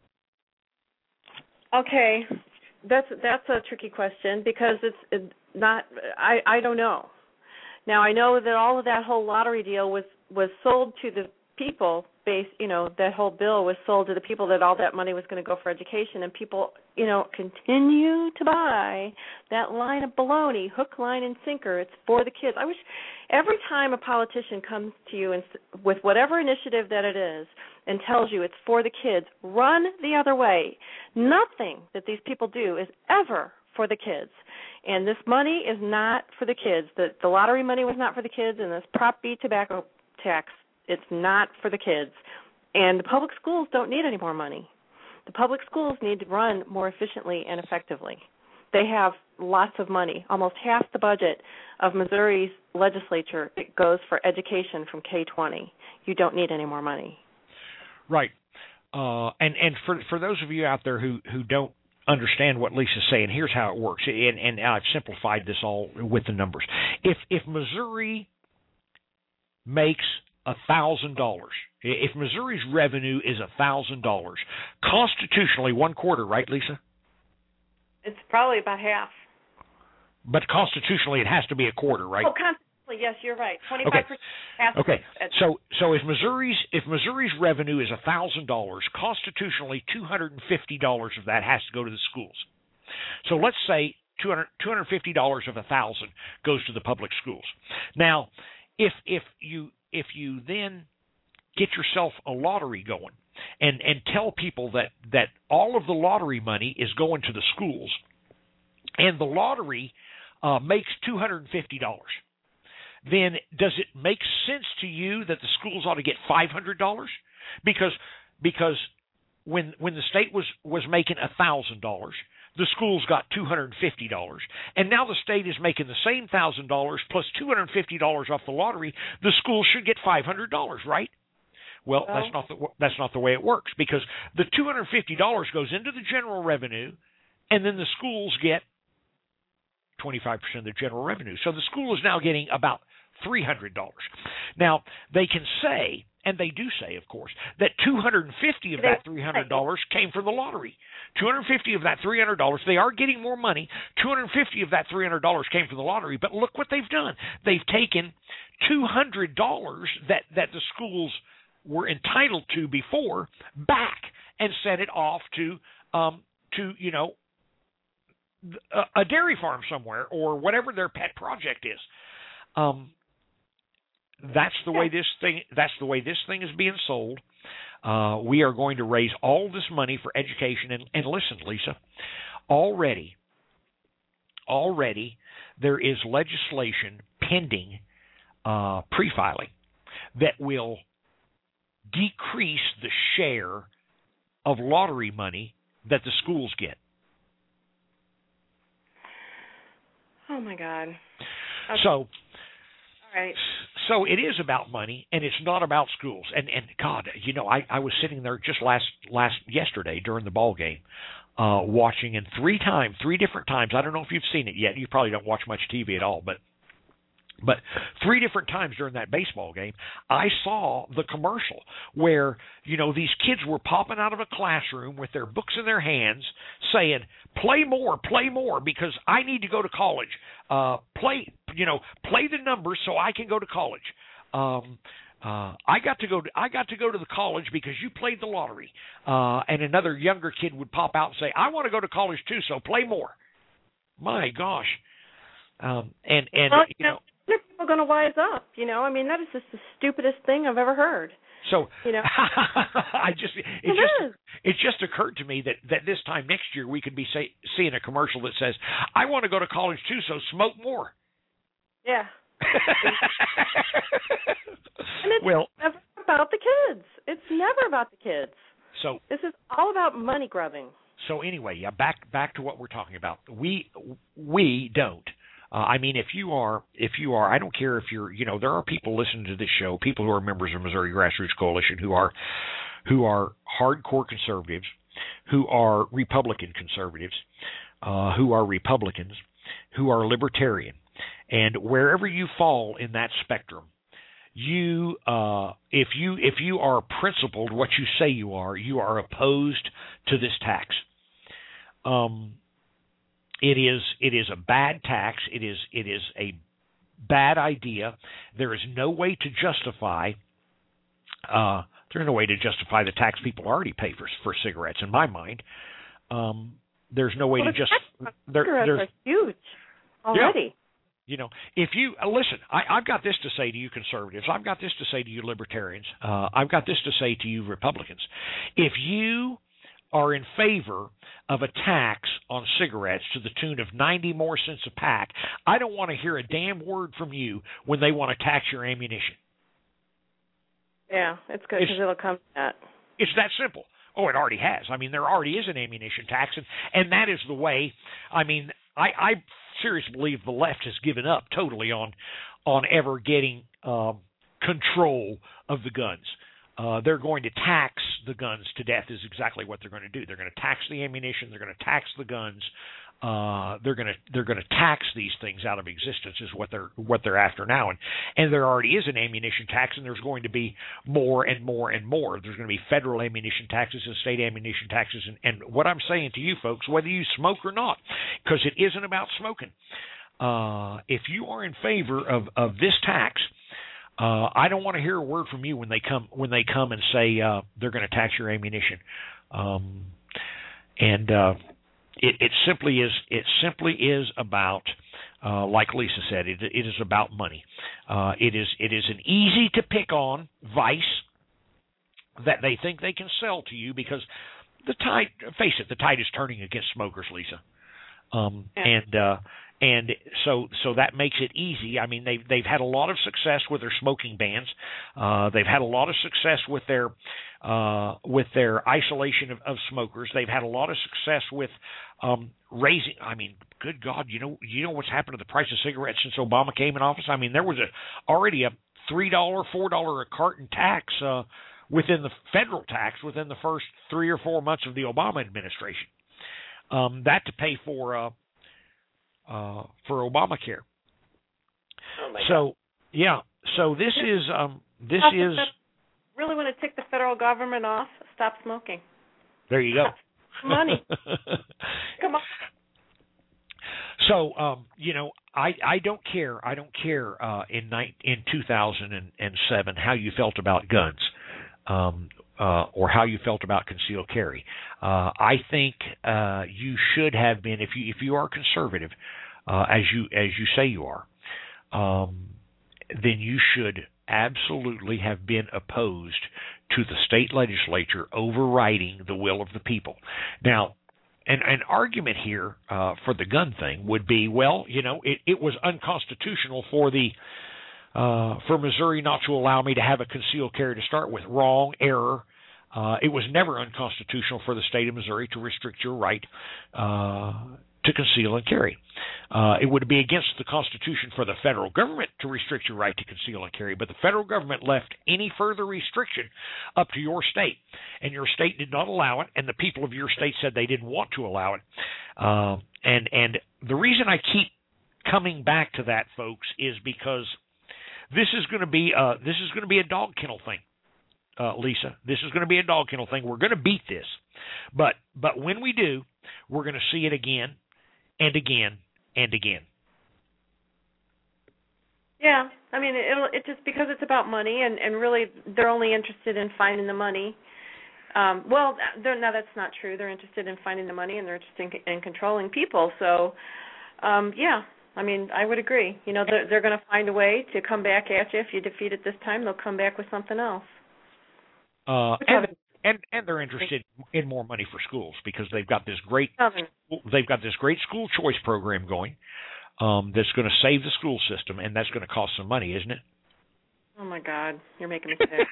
Speaker 9: Okay, that's that's a tricky question because it's not. I I don't know. Now I know that all of that whole lottery deal was was sold to the people. Based, you know, that whole bill was sold to the people that all that money was going to go for education, and people, you know, continue to buy that line of baloney, hook, line, and sinker. It's for the kids. I wish every time a politician comes to you and with whatever initiative that it is and tells you it's for the kids, run the other way. Nothing that these people do is ever for the kids. And this money is not for the kids. The, the lottery money was not for the kids, and this Prop B tobacco tax, it's not for the kids. And the public schools don't need any more money. The public schools need to run more efficiently and effectively. They have lots of money. Almost half the budget of Missouri's legislature it goes for education from K twenty. You don't need any more money.
Speaker 7: Right. Uh, and and for for those of you out there who, who don't understand what Lisa's saying, here's how it works. And, and I've simplified this all with the numbers. If if Missouri makes a thousand dollars. If Missouri's revenue is a thousand dollars, constitutionally one quarter, right, Lisa?
Speaker 9: It's probably about half.
Speaker 7: But constitutionally, it has to be a quarter, right?
Speaker 9: Oh, constitutionally, yes, you're right. Twenty-five percent.
Speaker 7: Okay. Okay. So, so if Missouri's if Missouri's revenue is a thousand dollars, constitutionally, two hundred and fifty dollars of that has to go to the schools. So let's say two hundred two hundred fifty dollars of a thousand goes to the public schools. Now, if if you if you then get yourself a lottery going and, and tell people that, that all of the lottery money is going to the schools and the lottery uh, makes two hundred fifty dollars, then does it make sense to you that the schools ought to get five hundred dollars? Because because when when the state was, was making one thousand dollars, the schools got two hundred fifty dollars. And now the state is making the same one thousand dollars plus two hundred fifty dollars off the lottery. The schools should get five hundred dollars, right? Well, well, that's not the that's not the way it works, because the two hundred fifty dollars goes into the general revenue, and then the schools get twenty-five percent of the general revenue. So the school is now getting about three hundred dollars. Now, they can say, and they do say, of course, that two hundred fifty of that three hundred dollars came from the lottery. two hundred fifty of that three hundred dollars, they are getting more money. two hundred fifty of that three hundred dollars came from the lottery. But look what they've done. They've taken two hundred dollars that, that the schools were entitled to before back and sent it off to, um, to you know, a, a dairy farm somewhere or whatever their pet project is. Um, that's the way this thing. That's the way this thing is being sold. Uh, we are going to raise all this money for education. And, and listen, Lisa, already, already there is legislation pending, uh, pre-filing, that will decrease the share of lottery money that the schools get.
Speaker 9: Oh my God.
Speaker 7: Okay. So, all
Speaker 9: right.
Speaker 7: So it is about money, and it's not about schools. And and God, you know, I, I was sitting there just last last yesterday during the ball game, uh, watching, and three times, three different times. I don't know if you've seen it yet. You probably don't watch much T V at all, but. But three different times during that baseball game, I saw the commercial where, you know, these kids were popping out of a classroom with their books in their hands saying, play more, play more, because I need to go to college. Uh, play, you know, play the numbers so I can go to college. Um, uh, I got to go to, I got to go to the college because you played the lottery. Uh, and another younger kid would pop out and say, I want to go to college too, so play more. My gosh. Um, and, and,
Speaker 9: well,
Speaker 7: you know,
Speaker 9: when are people going to wise up? You know, I mean, that is just the stupidest thing I've ever heard.
Speaker 7: So,
Speaker 9: you know,
Speaker 7: I just it,
Speaker 9: it
Speaker 7: just
Speaker 9: is.
Speaker 7: it just occurred to me that, that this time next year we could be say, seeing a commercial that says, "I want to go to college too, so smoke more."
Speaker 9: Yeah. And it's
Speaker 7: well,
Speaker 9: never about the kids. It's never about the kids.
Speaker 7: So
Speaker 9: this is all about money grubbing.
Speaker 7: So anyway, yeah, back back to what we're talking about. We we don't. Uh, I mean, if you are, if you are, I don't care if you're, you know, there are people listening to this show, people who are members of Missouri Grassroots Coalition who are, who are hardcore conservatives, who are Republican conservatives, uh, who are Republicans, who are libertarian. And wherever you fall in that spectrum, you uh, if you if you are principled, what you say you are, you are opposed to this tax. Um, it is it is a bad tax. It is it is a bad idea. There is no way to justify. Uh, there's no way to justify the tax people already pay for for cigarettes. In my mind, um, there's no way
Speaker 9: well,
Speaker 7: to just.
Speaker 9: There, cigarettes
Speaker 7: there's,
Speaker 9: are huge already.
Speaker 7: Yeah. You know, if you uh, listen, I, I've got this to say to you conservatives. I've got this to say to you libertarians. Uh, I've got this to say to you Republicans. If you are in favor of a tax on cigarettes to the tune of ninety more cents a pack, I don't want to hear a damn word from you when they want to tax your ammunition.
Speaker 9: Yeah, it's good because it'll come to that.
Speaker 7: It's that simple. Oh, it already has. I mean, there already is an ammunition tax, and, and that is the way. I mean, I, I seriously believe the left has given up totally on on ever getting um, control of the guns. Uh, they're going to tax the guns to death is exactly what they're going to do. They're going to tax the ammunition. They're going to tax the guns. Uh, they're going to they're going to tax these things out of existence is what they're what they're after now. And and there already is an ammunition tax, and there's going to be more and more and more. There's going to be federal ammunition taxes and state ammunition taxes. And, and what I'm saying to you folks, whether you smoke or not, because it isn't about smoking. Uh, if you are in favor of, of this tax, uh, I don't want to hear a word from you when they come when they come and say uh, they're going to tax your ammunition. Um, and uh, It, it simply is. It simply is about, uh, like Lisa said, it, it is about money. Uh, it is. It is an easy to pick on vice that they think they can sell to you because the tide. Face it, the tide is turning against smokers, Lisa. Um, and uh, and so so that makes it easy. I mean, they they've had a lot of success with their smoking bans. Uh, they've had a lot of success with their uh, with their isolation of, of smokers. They've had a lot of success with um, raising. I mean, good God, you know you know what's happened to the price of cigarettes since Obama came in office. I mean, there was a already a three dollar, four dollar a carton tax uh, within the federal tax within the first three or four months of the Obama administration. Um, that to pay for uh, uh, for Obamacare.
Speaker 9: Oh my
Speaker 7: so
Speaker 9: God.
Speaker 7: yeah, so this is um, this
Speaker 9: Stop
Speaker 7: is
Speaker 9: really want to tick the federal government off. Stop smoking.
Speaker 7: There you go.
Speaker 9: Money. Come on.
Speaker 7: So um, you know, I, I don't care. I don't care uh, in ni- in two thousand seven how you felt about guns. Um, Uh, or how you felt about concealed carry. Uh, I think uh, you should have been, if you if you are conservative, uh, as you as you say you are, um, then you should absolutely have been opposed to the state legislature overriding the will of the people. Now, an, an argument here uh, for the gun thing would be, well, you know, it, it was unconstitutional for the Uh, for Missouri not to allow me to have a concealed carry to start with. Wrong, error. Uh, it was never unconstitutional for the state of Missouri to restrict your right uh, to conceal and carry. Uh, it would be against the Constitution for the federal government to restrict your right to conceal and carry, but the federal government left any further restriction up to your state, and your state did not allow it, and the people of your state said they didn't want to allow it. Uh, and and the reason I keep coming back to that, folks, is because This is going to be uh, this is going to be a dog kennel thing, uh, Lisa. This is going to be a dog kennel thing. We're going to beat this, but but when we do, we're going to see it again and again and again.
Speaker 9: Yeah, I mean, it'll it just because it's about money, and, and really they're only interested in finding the money. Um, well, no, that's not true. They're interested in finding the money, and they're interested in, in controlling people. So, um, yeah. I mean, I would agree. You know, they're, they're going to find a way to come back at you. If you defeat it this time, they'll come back with something else.
Speaker 7: Uh, and, and and they're interested in more money for schools because they've got this great they've got this great school choice program going um, that's going to save the school system, and that's going to cost some money, isn't it?
Speaker 9: Oh my God, you're making me sick.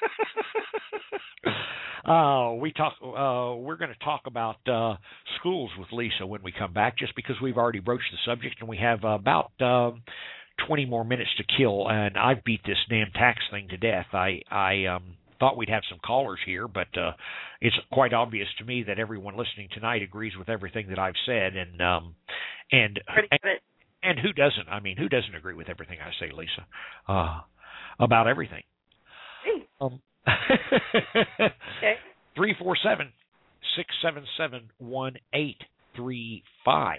Speaker 7: uh, we talk. Uh, we're going to talk about uh, schools with Lisa when we come back, just because we've already broached the subject, and we have uh, about uh, twenty more minutes to kill. And I've beat this damn tax thing to death. I I um, thought we'd have some callers here, but uh, it's quite obvious to me that everyone listening tonight agrees with everything that I've said, and um, and, and and who doesn't? I mean, who doesn't agree with everything I say, Lisa, uh, about everything?
Speaker 9: Hey.
Speaker 7: Um,
Speaker 9: okay.
Speaker 7: three four seven, six seven seven, one eight three five.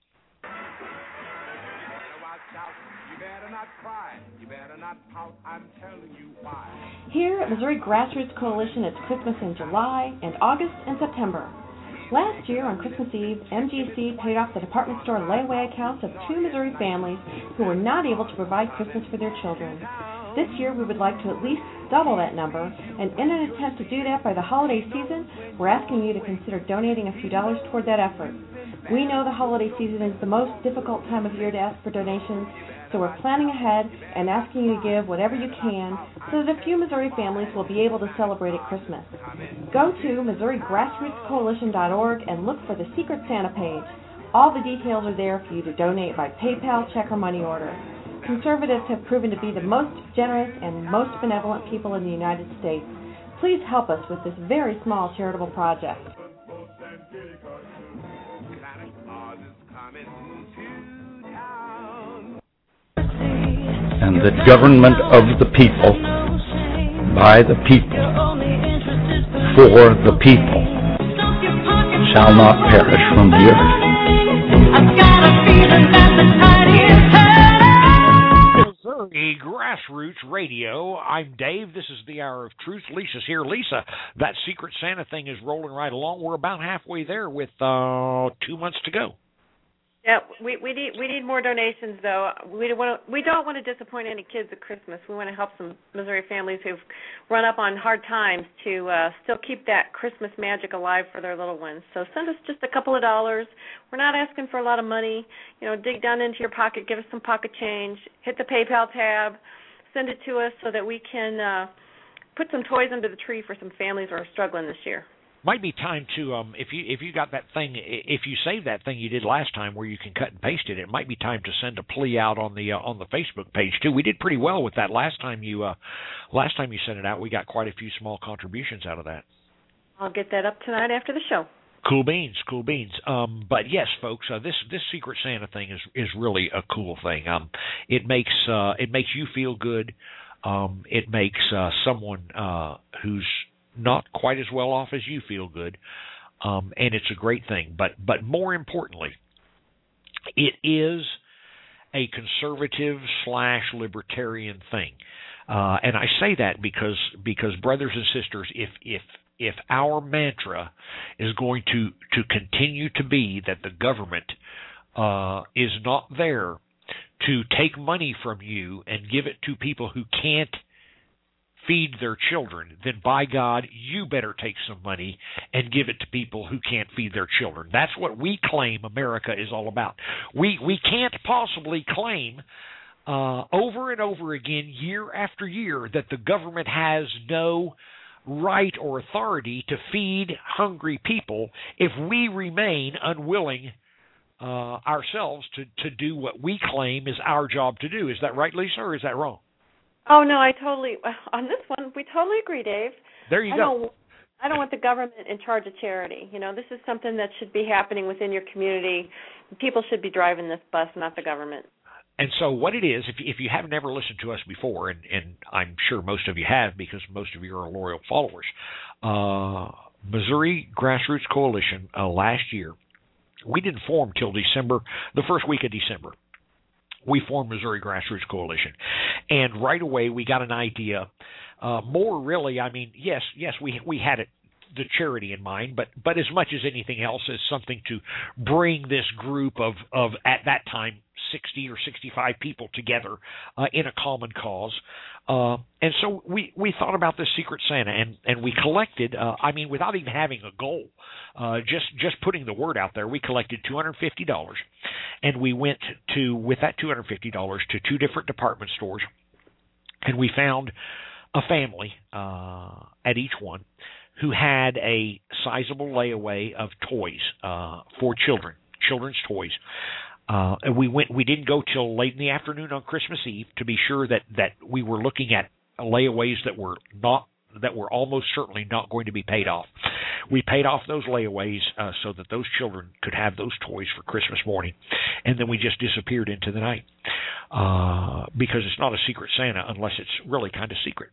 Speaker 1: Here at Missouri Grassroots Coalition, it's Christmas in July and August and September. Last year on Christmas Eve, M G C paid off the department store layaway accounts of two Missouri families who were not able to provide Christmas for their children. This year we would like to at least double that number, and in an attempt to do that by the holiday season, we're asking you to consider donating a few dollars toward that effort. We know the holiday season is the most difficult time of year to ask for donations, so we're planning ahead and asking you to give whatever you can so that a few Missouri families will be able to celebrate at Christmas. Go to Missouri Grassroots Coalition dot org and look for the Secret Santa page. All the details are there for you to donate by PayPal, check, or money order. Conservatives have proven to be the most generous and most benevolent people in the United States. Please help us with this very small charitable project.
Speaker 4: And the government of the people, by the people, for the people, shall not perish from the earth.
Speaker 7: Missouri Grassroots Radio. I'm Dave. This is the Hour of Truth. Lisa's here. Lisa, that Secret Santa thing is rolling right along. We're about halfway there with uh, two months to go.
Speaker 9: Yeah, we we need we need more donations though. We don't want to, we don't want to disappoint any kids at Christmas. We want to help some Missouri families who've run up on hard times to uh, still keep that Christmas magic alive for their little ones. So send us just a couple of dollars. We're not asking for a lot of money. You know, dig down into your pocket, give us some pocket change, hit the PayPal tab, send it to us so that we can uh, put some toys under the tree for some families who are struggling this year.
Speaker 7: Might be time to um if you if you got that thing if you saved that thing you did last time where you can cut and paste it, it might be time to send a plea out on the uh, on the Facebook page too. We did pretty well with that last time you uh last time you sent it out. We got quite a few small contributions out of that.
Speaker 9: I'll get that up tonight after the show.
Speaker 7: Cool beans, cool beans. Um, but yes, folks, uh, this this Secret Santa thing is is really a cool thing. Um, it makes uh it makes you feel good. Um, it makes uh, someone uh who's not quite as well off as you feel good, um, and it's a great thing. But but more importantly, it is a conservative slash libertarian thing, uh, and I say that because because brothers and sisters, if if if our mantra is going to to continue to be that the government uh, is not there to take money from you and give it to people who can't feed their children, then by God, you better take some money and give it to people who can't feed their children. That's what we claim America is all about. We we can't possibly claim uh, over and over again, year after year, that the government has no right or authority to feed hungry people if we remain unwilling uh, ourselves to, to do what we claim is our job to do. Is that right, Lisa, or is that wrong?
Speaker 9: Oh, no, I totally, on this one, we totally agree, Dave.
Speaker 7: There you
Speaker 9: I
Speaker 7: go.
Speaker 9: Don't, I don't want the government in charge of charity. You know, this is something that should be happening within your community. People should be driving this bus, not the government.
Speaker 7: And so what it is, if, if you haven't ever listened to us before, and, and I'm sure most of you have because most of you are loyal followers, uh, Missouri Grassroots Coalition uh, last year, we didn't form till December, the first week of December. We formed Missouri Grassroots Coalition. And right away we got an idea. Uh, more really, I mean, yes, yes, we we had it, the charity in mind, but but as much as anything else as something to bring this group of, of at that time, sixty or sixty-five people together uh, in a common cause. Uh, and so we, we thought about this Secret Santa, and, and we collected, uh, I mean, without even having a goal, uh, just, just putting the word out there, we collected two hundred fifty dollars, and we went to, with that two hundred fifty dollars, to two different department stores, and we found a family uh, at each one who had a sizable layaway of toys uh, for children, children's toys. Uh, and we went. We didn't go till late in the afternoon on Christmas Eve to be sure that, that we were looking at layaways that were not that were almost certainly not going to be paid off. We paid off those layaways uh, so that those children could have those toys for Christmas morning, and then we just disappeared into the night uh, because it's not a Secret Santa unless it's really kind of secret.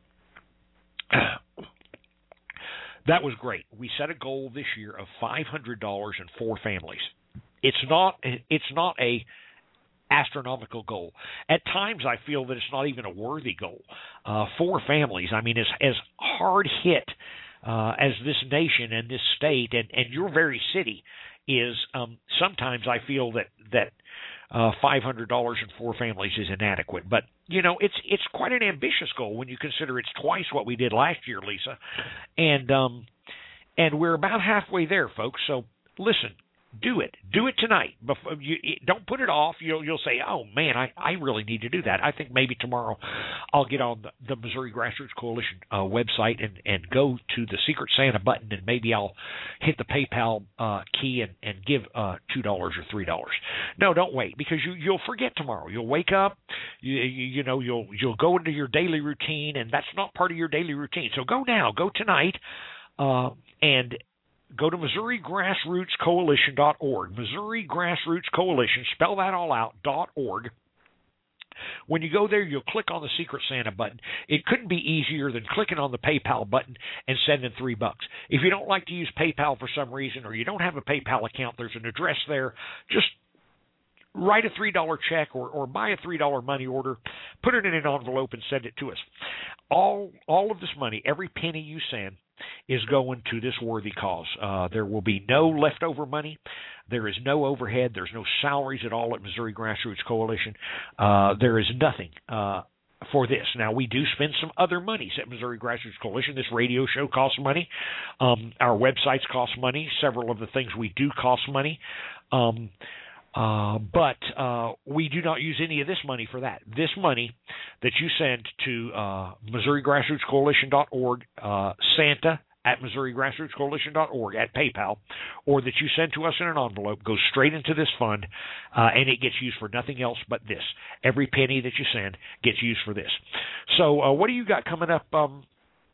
Speaker 7: That was great. We set a goal this year of five hundred dollars and four families. It's not. It's not a astronomical goal. At times, I feel that it's not even a worthy goal. Uh, four families. I mean, as as hard hit uh, as this nation and this state and, and your very city is, um, sometimes I feel that that uh, five hundred dollars and four families is inadequate. But you know, it's it's quite an ambitious goal when you consider it's twice what we did last year, Lisa, and um, and we're about halfway there, folks. So listen. Do it. Do it tonight. Before you, don't put it off. You'll you'll say, "Oh man, I, I really need to do that." I think maybe tomorrow I'll get on the, the Missouri Grassroots Coalition uh, website and, and go to the Secret Santa button, and maybe I'll hit the PayPal uh, key and and give uh, two dollars or three dollars. No, don't wait, because you you'll forget tomorrow. You'll wake up, you, you you know you'll you'll go into your daily routine, and that's not part of your daily routine. So go now. Go tonight, uh, and. Go to Missouri Grassroots Coalition dot org. Missouri Grassroots Coalition, spell that all out, .org. When you go there, you'll click on the Secret Santa button. It couldn't be easier than clicking on the PayPal button and sending three bucks. If you don't like to use PayPal for some reason, or you don't have a PayPal account, there's an address there. Just write a three dollar check or, or buy a three dollar money order, put it in an envelope, and send it to us. All all of this money, every penny you send, is going to this worthy cause. Uh, there will be no leftover money. There is no overhead. There's no salaries at all at Missouri Grassroots Coalition. Uh, there is nothing uh, for this. Now, we do spend some other monies at Missouri Grassroots Coalition. This radio show costs money. Um, our websites cost money. Several of the things we do cost money. Um, Uh, but uh, we do not use any of this money for that. This money that you send to uh, Missouri Grassroots Coalition dot org, uh, Santa at Missouri Grassroots Coalition dot org, at PayPal, or that you send to us in an envelope, goes straight into this fund, uh, and it gets used for nothing else but this. Every penny that you send gets used for this. So uh, what do you got coming up um,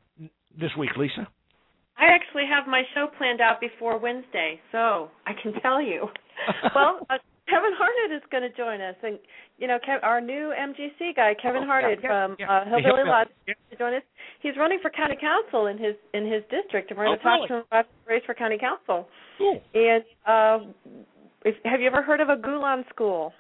Speaker 7: this week, Lisa?
Speaker 9: I actually have my show planned out before Wednesday, so I can tell you. Well, uh, Kevin Harnett is going to join us, and you know, Kev, our new M G C guy, Kevin
Speaker 7: oh,
Speaker 9: Harnett
Speaker 7: yeah,
Speaker 9: from
Speaker 7: yeah,
Speaker 9: uh,
Speaker 7: yeah.
Speaker 9: Hillbilly
Speaker 7: Yeah.
Speaker 9: Lodge, is going to join us. He's running for county council in his in his district, and we're going to
Speaker 7: oh,
Speaker 9: talk
Speaker 7: really?
Speaker 9: to him about the race for county council.
Speaker 7: Cool.
Speaker 9: And uh, if, have you ever heard of a Gulan school?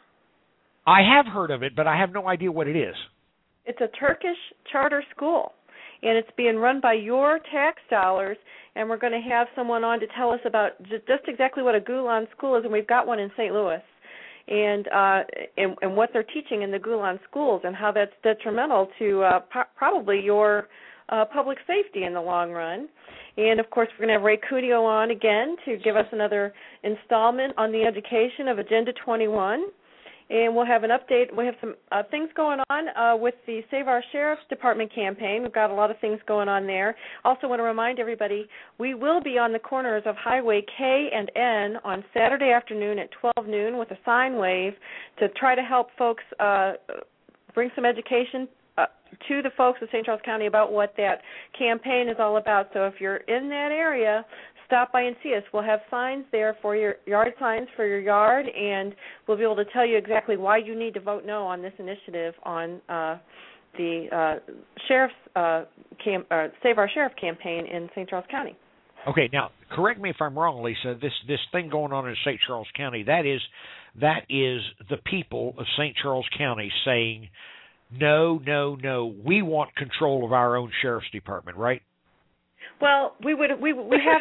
Speaker 7: I have heard of it, but I have no idea what it is.
Speaker 9: It's a Turkish charter school, and it's being run by your tax dollars. And we're going to have someone on to tell us about just exactly what a Gulan school is, and we've got one in Saint Louis, and uh, and, and what they're teaching in the Gulan schools, and how that's detrimental to uh, po- probably your uh, public safety in the long run. And of course, we're going to have Ray Cuneo on again to give us another installment on the education of Agenda twenty-one. And we'll have an update. We have some uh, things going on uh, with the Save Our Sheriff's Department campaign. We've got a lot of things going on there. Also want to remind everybody, we will be on the corners of Highway K and N on Saturday afternoon at twelve noon with a sine wave to try to help folks uh, bring some education uh, to the folks of Saint Charles County about what that campaign is all about. So if you're in that area, stop by and see us. We'll have signs there for your yard signs for your yard, and we'll be able to tell you exactly why you need to vote no on this initiative on uh, the uh, sheriff's uh, cam- uh, Save Our Sheriff campaign in Saint Charles County.
Speaker 7: Okay, now correct me if I'm wrong, Lisa. This this thing going on in Saint Charles County, that is that is the people of Saint Charles County saying, no, no, no, we want control of our own sheriff's department, right?
Speaker 9: Well, we would we we have.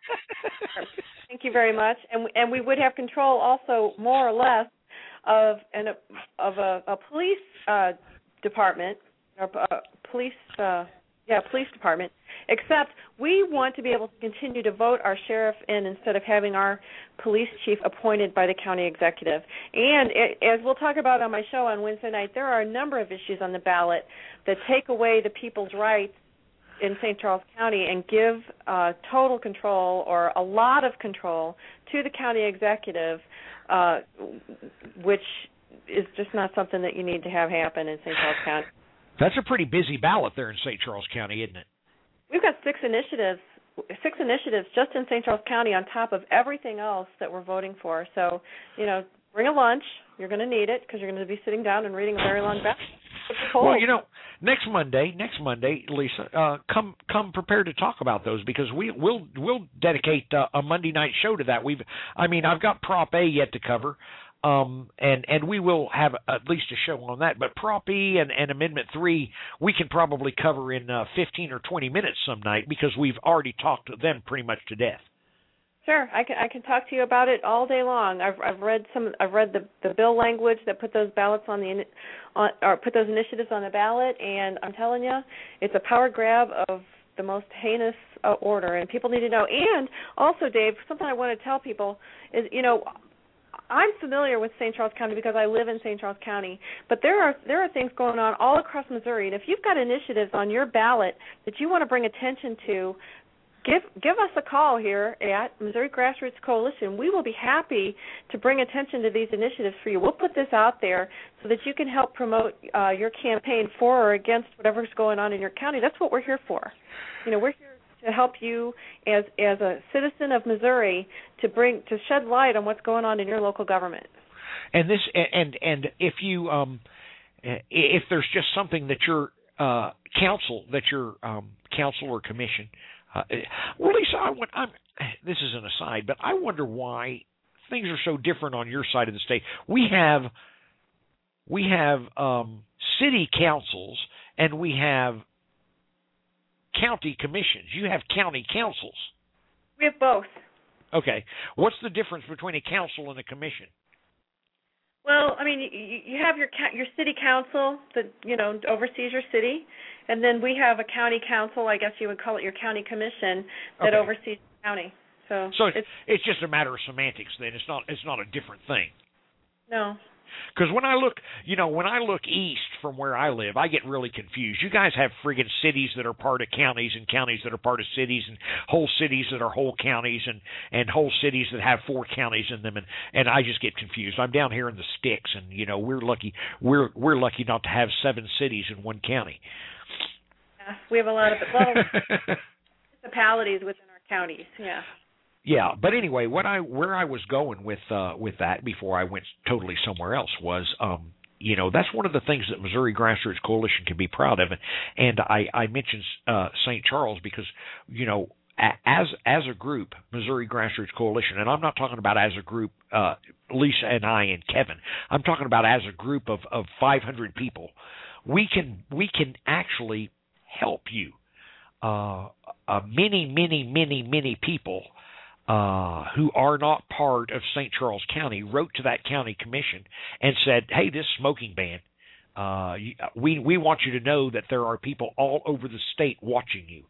Speaker 9: Thank you very much, and and we would have control also more or less of an of a, a police uh, department or uh, police uh, yeah police department. Except we want to be able to continue to vote our sheriff in instead of having our police chief appointed by the county executive. And it, as we'll talk about on my show on Wednesday night, there are a number of issues on the ballot that take away the people's rights in Saint Charles County and give uh, total control or a lot of control to the county executive, uh, which is just not something that you need to have happen in Saint Charles County.
Speaker 7: That's a pretty busy ballot there in Saint Charles County, isn't it?
Speaker 9: we've got six initiatives, six initiatives just in Saint Charles County on top of everything else that we're voting for. So, you know, bring a lunch. You're going to need it because you're going to be sitting down and reading a very long ballot.
Speaker 7: Well, you know, next Monday, next Monday, Lisa, uh, come come prepared to talk about those because we we'll we'll dedicate uh, a Monday night show to that. We've, I mean, I've got Prop A yet to cover, um, and and we will have at least a show on that. But Prop E and, and Amendment Three, we can probably cover in uh, fifteen or twenty minutes some night because we've already talked to them pretty much to death.
Speaker 9: Sure, I can I can talk to you about it all day long. I've I've read some I've read the the bill language that put those ballots on the on or put those initiatives on the ballot, and I'm telling you, it's a power grab of the most heinous uh, order, and people need to know. And also, Dave, something I want to tell people is, you know, I'm familiar with Saint Charles County because I live in Saint Charles County, but there are there are things going on all across Missouri, and if you've got initiatives on your ballot that you want to bring attention to, Give give us a call here at Missouri Grassroots Coalition. We will be happy to bring attention to these initiatives for you. We'll put this out there so that you can help promote uh, your campaign for or against whatever's going on in your county. That's what we're here for. You know, we're here to help you as as a citizen of Missouri to bring to shed light on what's going on in your local government.
Speaker 7: And this and and if you um if there's just something that your uh, council that your um, council or commission. Uh, well, Lisa, I want, I'm, this is an aside, but I wonder why things are so different on your side of the state. We have we have um, city councils and we have county commissions. You have county councils.
Speaker 9: We have both.
Speaker 7: Okay. What's the difference between a council and a commission?
Speaker 9: Well, I mean, you, you have your your city council that, you know, oversees your city, and then we have a county council, I guess you would call it your county commission, that
Speaker 7: okay.
Speaker 9: oversees the county. So,
Speaker 7: so
Speaker 9: it's,
Speaker 7: it's just a matter of semantics then. It's not it's not a different thing.
Speaker 9: No.
Speaker 7: Because when I look, you know, when I look east from where I live, I get really confused. You guys have friggin' cities that are part of counties and counties that are part of cities and whole cities that are whole counties and, and whole cities that have four counties in them, and, and I just get confused. I'm down here in the sticks, and you know, we're lucky we're we're lucky not to have seven cities in one county.
Speaker 9: Yeah, we have a lot of well, municipalities within our counties. Yeah.
Speaker 7: Yeah, but anyway, what I where I was going with uh, with that before I went totally somewhere else was, um, you know, that's one of the things that Missouri Grassroots Coalition can be proud of, and, and I, I mentioned uh, Saint Charles because, you know, as as a group, Missouri Grassroots Coalition, and I'm not talking about as a group, uh, Lisa and I and Kevin. I'm talking about as a group of, of five hundred people. We can we can actually help you. Uh, uh, many, many, many, many people. Uh, who are not part of Saint Charles County wrote to that county commission and said, hey, this smoking ban, uh, we we want you to know that there are people all over the state watching you.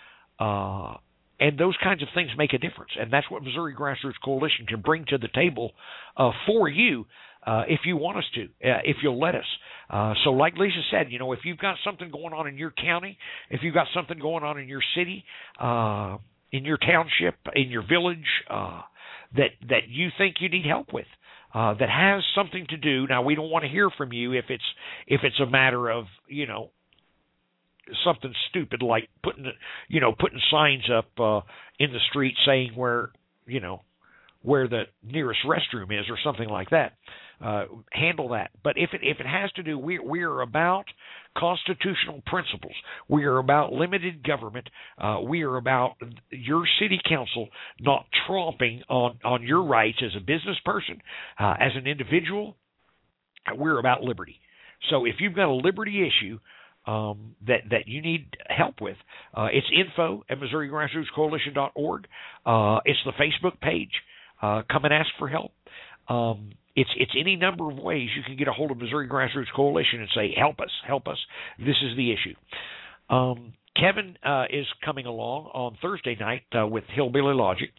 Speaker 7: Uh, and those kinds of things make a difference. And that's what Missouri Grassroots Coalition can bring to the table uh, for you uh, if you want us to, uh, if you'll let us. Uh, so like Lisa said, you know, if you've got something going on in your county, if you've got something going on in your city, uh, in your township, in your village, uh, that that you think you need help with, uh, that has something to do. Now, we don't want to hear from you if it's if it's a matter of, you know, something stupid like putting you know putting signs up uh, in the street saying where you know where the nearest restroom is or something like that. Uh, handle that. But if it if it has to do, we we are about constitutional principles. We are about limited government. Uh, we are about your city council not tromping on, on your rights as a business person, uh, as an individual. We're about liberty. So if you've got a liberty issue um, that that you need help with, uh, it's info at Missouri Grassroots Coalition dot org. Uh, it's the Facebook page. Uh, come and ask for help. Um, It's it's any number of ways you can get a hold of Missouri Grassroots Coalition and say, help us, help us. This is the issue. Um, Kevin uh, is coming along on Thursday night uh, with Hillbilly Logic.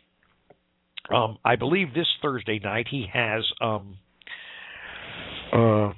Speaker 7: Um, I believe this Thursday night he has, um, uh,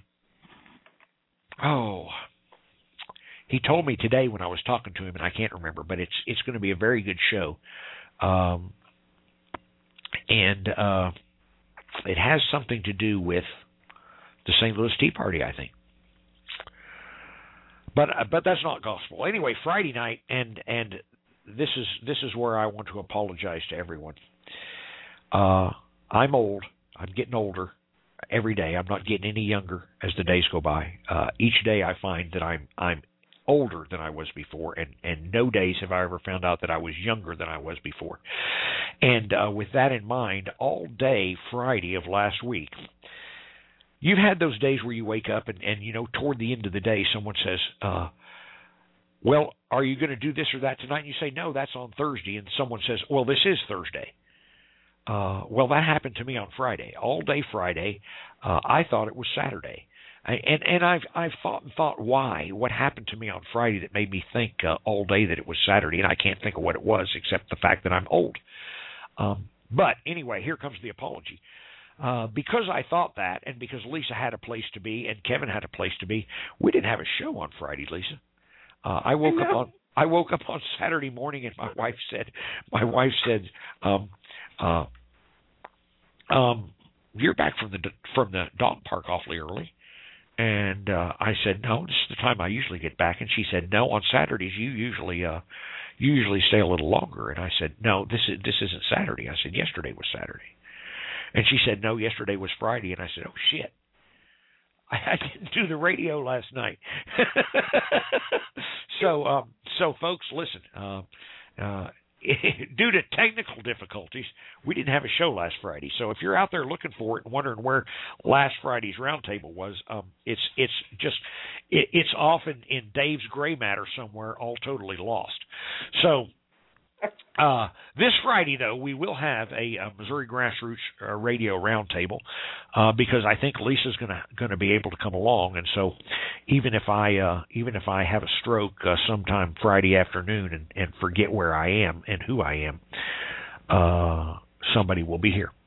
Speaker 7: oh, he told me today when I was talking to him, and I can't remember, but it's it's going to be a very good show. Um, and uh it has something to do with the Saint Louis Tea Party, I think. But but that's not gospel. Anyway, Friday night and and this is this is where I want to apologize to everyone. Uh, I'm old. I'm getting older every day. I'm not getting any younger as the days go by. Uh, each day I find that I'm I'm older than I was before, and, and no days have I ever found out that I was younger than I was before. And uh, with that in mind, all day Friday of last week, you've had those days where you wake up and, and you know, toward the end of the day, someone says, uh, well, are you going to do this or that tonight? And you say, no, that's on Thursday. And someone says, well, this is Thursday. Uh, well, that happened to me on Friday. All day Friday, uh, I thought it was Saturday. I, and and I've I've thought and thought why what happened to me on Friday that made me think uh, all day that it was Saturday, and I can't think of what it was except the fact that I'm old. Um, but anyway, here comes the apology. Uh, because I thought that, and because Lisa had a place to be and Kevin had a place to be, we didn't have a show on Friday, Lisa. Uh, I woke I up on I woke up on Saturday morning, and my wife said, my wife said, um, uh, um, you're back from the from the dog park awfully early. And uh, I said, no, this is the time I usually get back. And she said, no, on Saturdays you usually uh, you usually stay a little longer. And I said, no, this is this isn't Saturday. I said, yesterday was Saturday. And she said, no, yesterday was Friday. And I said, oh shit, I, I didn't do the radio last night. so, um, so folks, listen. Uh, uh, due to technical difficulties, we didn't have a show last Friday. So if you're out there looking for it and wondering where last Friday's roundtable was, um, it's it's just it, it's off in, in Dave's gray matter somewhere, all totally lost. So uh, this Friday, though, we will have a, a Missouri Grassroots uh, Radio Roundtable uh, because I think Lisa's going to going to be able to come along, and so even if I uh, even if I have a stroke uh, sometime Friday afternoon and, and forget where I am and who I am, uh, somebody will be here.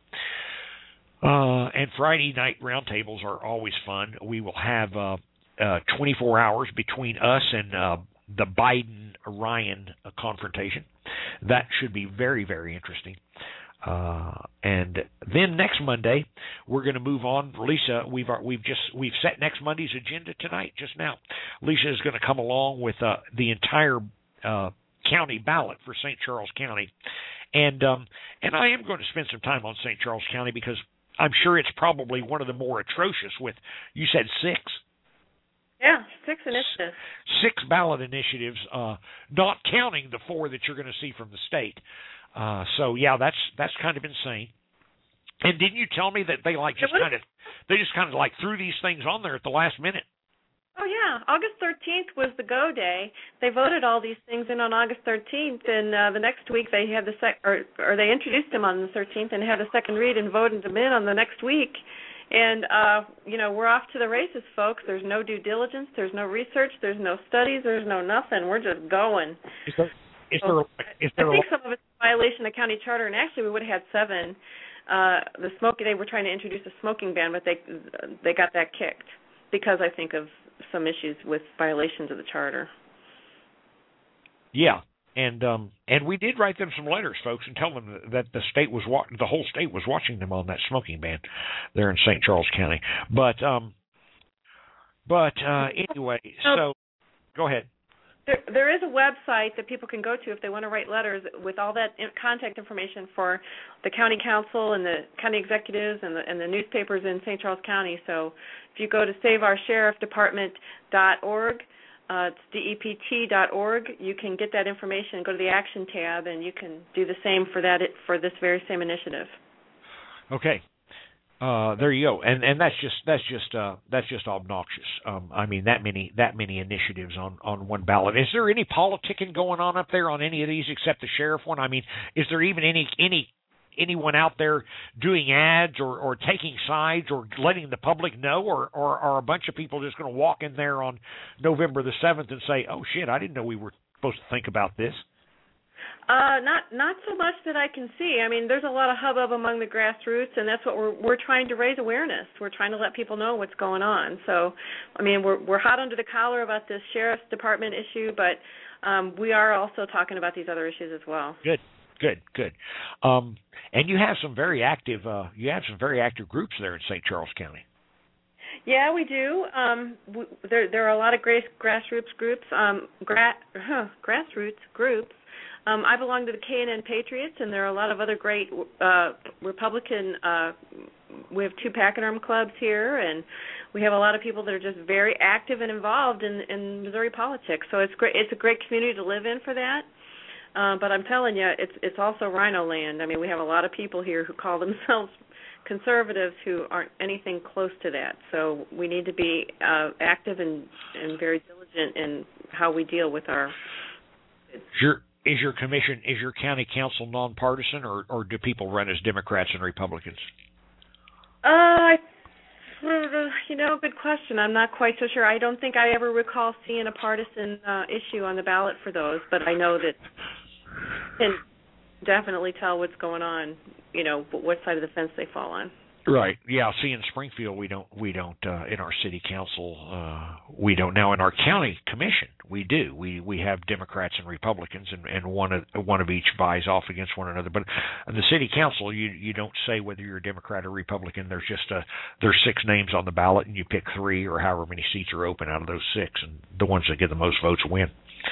Speaker 7: Uh, and Friday night roundtables are always fun. We will have uh, uh, twenty-four hours between us and uh, the Biden-Ryan uh, confrontation. That should be very, very interesting. Uh, and then next Monday, we're going to move on. Lisa, we've we've just we've set next Monday's agenda tonight, just now. Lisa is going to come along with uh, the entire uh, county ballot for Saint Charles County, and um, and I am going to spend some time on Saint Charles County because I'm sure it's probably one of the more atrocious. With you said six.
Speaker 9: Yeah, six initiatives.
Speaker 7: Six ballot initiatives, uh, not counting the four that you're going to see from the state. Uh, so yeah, that's that's kind of insane. And didn't you tell me that they like just kind of they just kind of like threw these things on there at the last minute?
Speaker 9: Oh yeah, August thirteenth was the go day. They voted all these things in on August thirteenth, and uh, the next week they had the sec or or they introduced them on the thirteenth and had a second read and voted them in on the next week. And, uh, you know, we're off to the races, folks. There's no due diligence. There's no research. There's no studies. There's no nothing. We're just going.
Speaker 7: Is there, is there, is there
Speaker 9: I think some of it's a violation of county charter, and actually we would have had seven. Uh, the smoke, they were trying to introduce a smoking ban, but they they got that kicked because, I think, of some issues with violations of the charter.
Speaker 7: Yeah. And um, and we did write them some letters, folks, and tell them that the state was wa- the whole state was watching them on that smoking ban there in Saint Charles County. But um, but uh, anyway, so go ahead.
Speaker 9: There, there is a website that people can go to if they want to write letters with all that in- contact information for the county council and the county executives and the and the newspapers in Saint Charles County. So if you go to save our sheriff department dot org. Uh, it's D E P T dot org. You can get that information, go to the action tab, and you can do the same for that for this very same initiative.
Speaker 7: Okay, uh, there you go. And and that's just that's just uh, that's just obnoxious. Um, I mean that many that many initiatives on, on one ballot. Is there any politicking going on up there on any of these except the sheriff one? I mean, is there even any any anyone out there doing ads or, or taking sides or letting the public know, or, or are a bunch of people just going to walk in there on November the seventh and say, oh, shit, I didn't know we were supposed to think about this?
Speaker 9: Uh, not not so much that I can see. I mean, there's a lot of hubbub among the grassroots, and that's what we're we're trying to raise awareness. We're trying to let people know what's going on. So, I mean, we're we're hot under the collar about this sheriff's department issue, but um, we are also talking about these other issues as well.
Speaker 7: Good. Good, good. Um, and you have some very active, uh, you have some very active groups there in Saint Charles County.
Speaker 9: Yeah, we do. Um, we, there, there are a lot of grass, grassroots groups. Um, gra- huh, grassroots groups. Um, I belong to the K and N Patriots, and there are a lot of other great uh, Republican. Uh, we have two pack and arm clubs here, and we have a lot of people that are just very active and involved in, in Missouri politics. So it's great. It's a great community to live in for that. Uh, but I'm telling you, it's it's also Rhino land. I mean, we have a lot of people here who call themselves conservatives who aren't anything close to that. So we need to be uh, active and, and very diligent in how we deal with our.
Speaker 7: Sure. Is your commission, is your county council nonpartisan, or, or do people run as Democrats and Republicans?
Speaker 9: Uh, you know, good question. I'm not quite so sure. I don't think I ever recall seeing a partisan uh, issue on the ballot for those, but I know that you can definitely tell what's going on, you know, what side of the fence they fall on.
Speaker 7: Right. Yeah. See, in Springfield, we don't. We don't. Uh, in our city council, uh, we don't. Now, in our county commission, we do. We we have Democrats and Republicans, and, and one of one of each vies off against one another. But in the city council, you you don't say whether you're a Democrat or Republican. There's just a there's six names on the ballot, and you pick three or however many seats are open out of those six, and the ones that get the most votes win.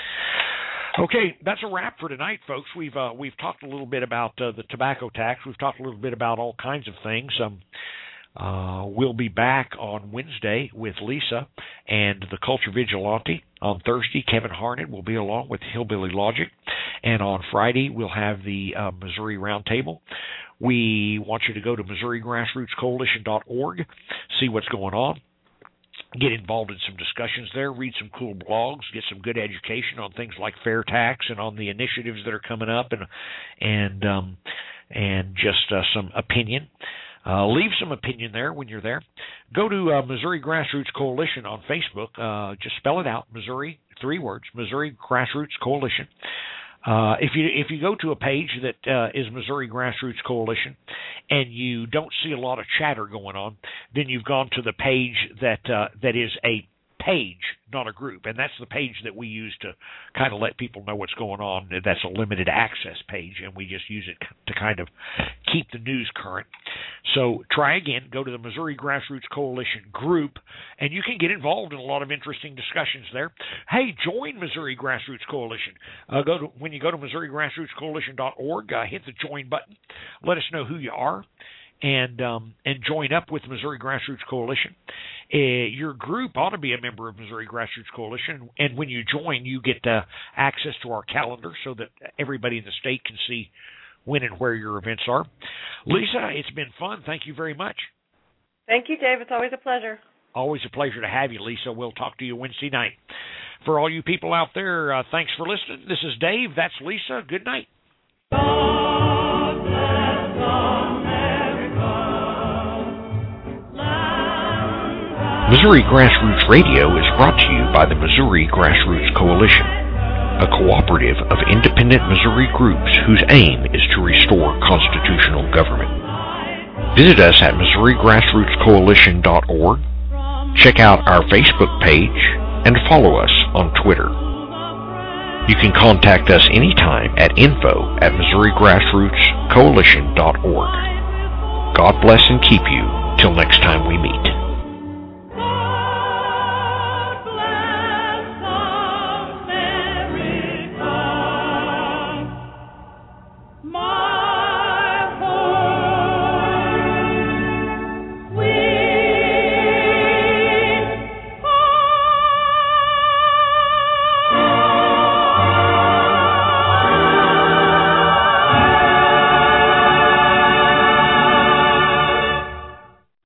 Speaker 7: Okay, that's a wrap for tonight, folks. We've uh, we've talked a little bit about uh, the tobacco tax. We've talked a little bit about all kinds of things. Um, uh, we'll be back on Wednesday with Lisa and the Culture Vigilante. On Thursday, Kevin Harnett will be along with Hillbilly Logic. And on Friday, we'll have the uh, Missouri Roundtable. We want you to go to Missouri Grassroots Coalition dot org, see what's going on. Get involved in some discussions there, read some cool blogs, get some good education on things like fair tax and on the initiatives that are coming up, and and um, and just uh, some opinion. Uh, leave some opinion there when you're there. Go to uh, Missouri Grassroots Coalition on Facebook. Uh, just spell it out, Missouri, three words, Missouri Grassroots Coalition. Uh, if you if you go to a page that uh, is Missouri Grassroots Coalition and you don't see a lot of chatter going on, then you've gone to the page that uh, that is a page, not a group, and that's the page that we use to kind of let people know what's going on. That's a limited access page, and we just use it to kind of keep the news current. So try again, go to the Missouri Grassroots Coalition group, and you can get involved in a lot of interesting discussions there. Hey, join Missouri Grassroots Coalition. Uh, go to when you go to Missouri Grassroots Coalition dot org, uh, hit the join button. Let us know who you are. And um, and join up with Missouri Grassroots Coalition. Uh, your group ought to be a member of Missouri Grassroots Coalition, and when you join, you get uh, access to our calendar so that everybody in the state can see when and where your events are. Lisa, it's been fun. Thank you very much.
Speaker 9: Thank you, Dave. It's always a pleasure.
Speaker 7: Always a pleasure to have you, Lisa. We'll talk to you Wednesday night. For all you people out there, uh, thanks for listening. This is Dave. That's Lisa. Good night. God bless
Speaker 6: Missouri Grassroots Radio is brought to you by the Missouri Grassroots Coalition, a cooperative of independent Missouri groups whose aim is to restore constitutional government. Visit us at Missouri Grassroots Coalition dot org, check out our Facebook page, and follow us on Twitter. You can contact us anytime at info at Missouri Grassroots Coalition dot org. God bless and keep you till next time we meet.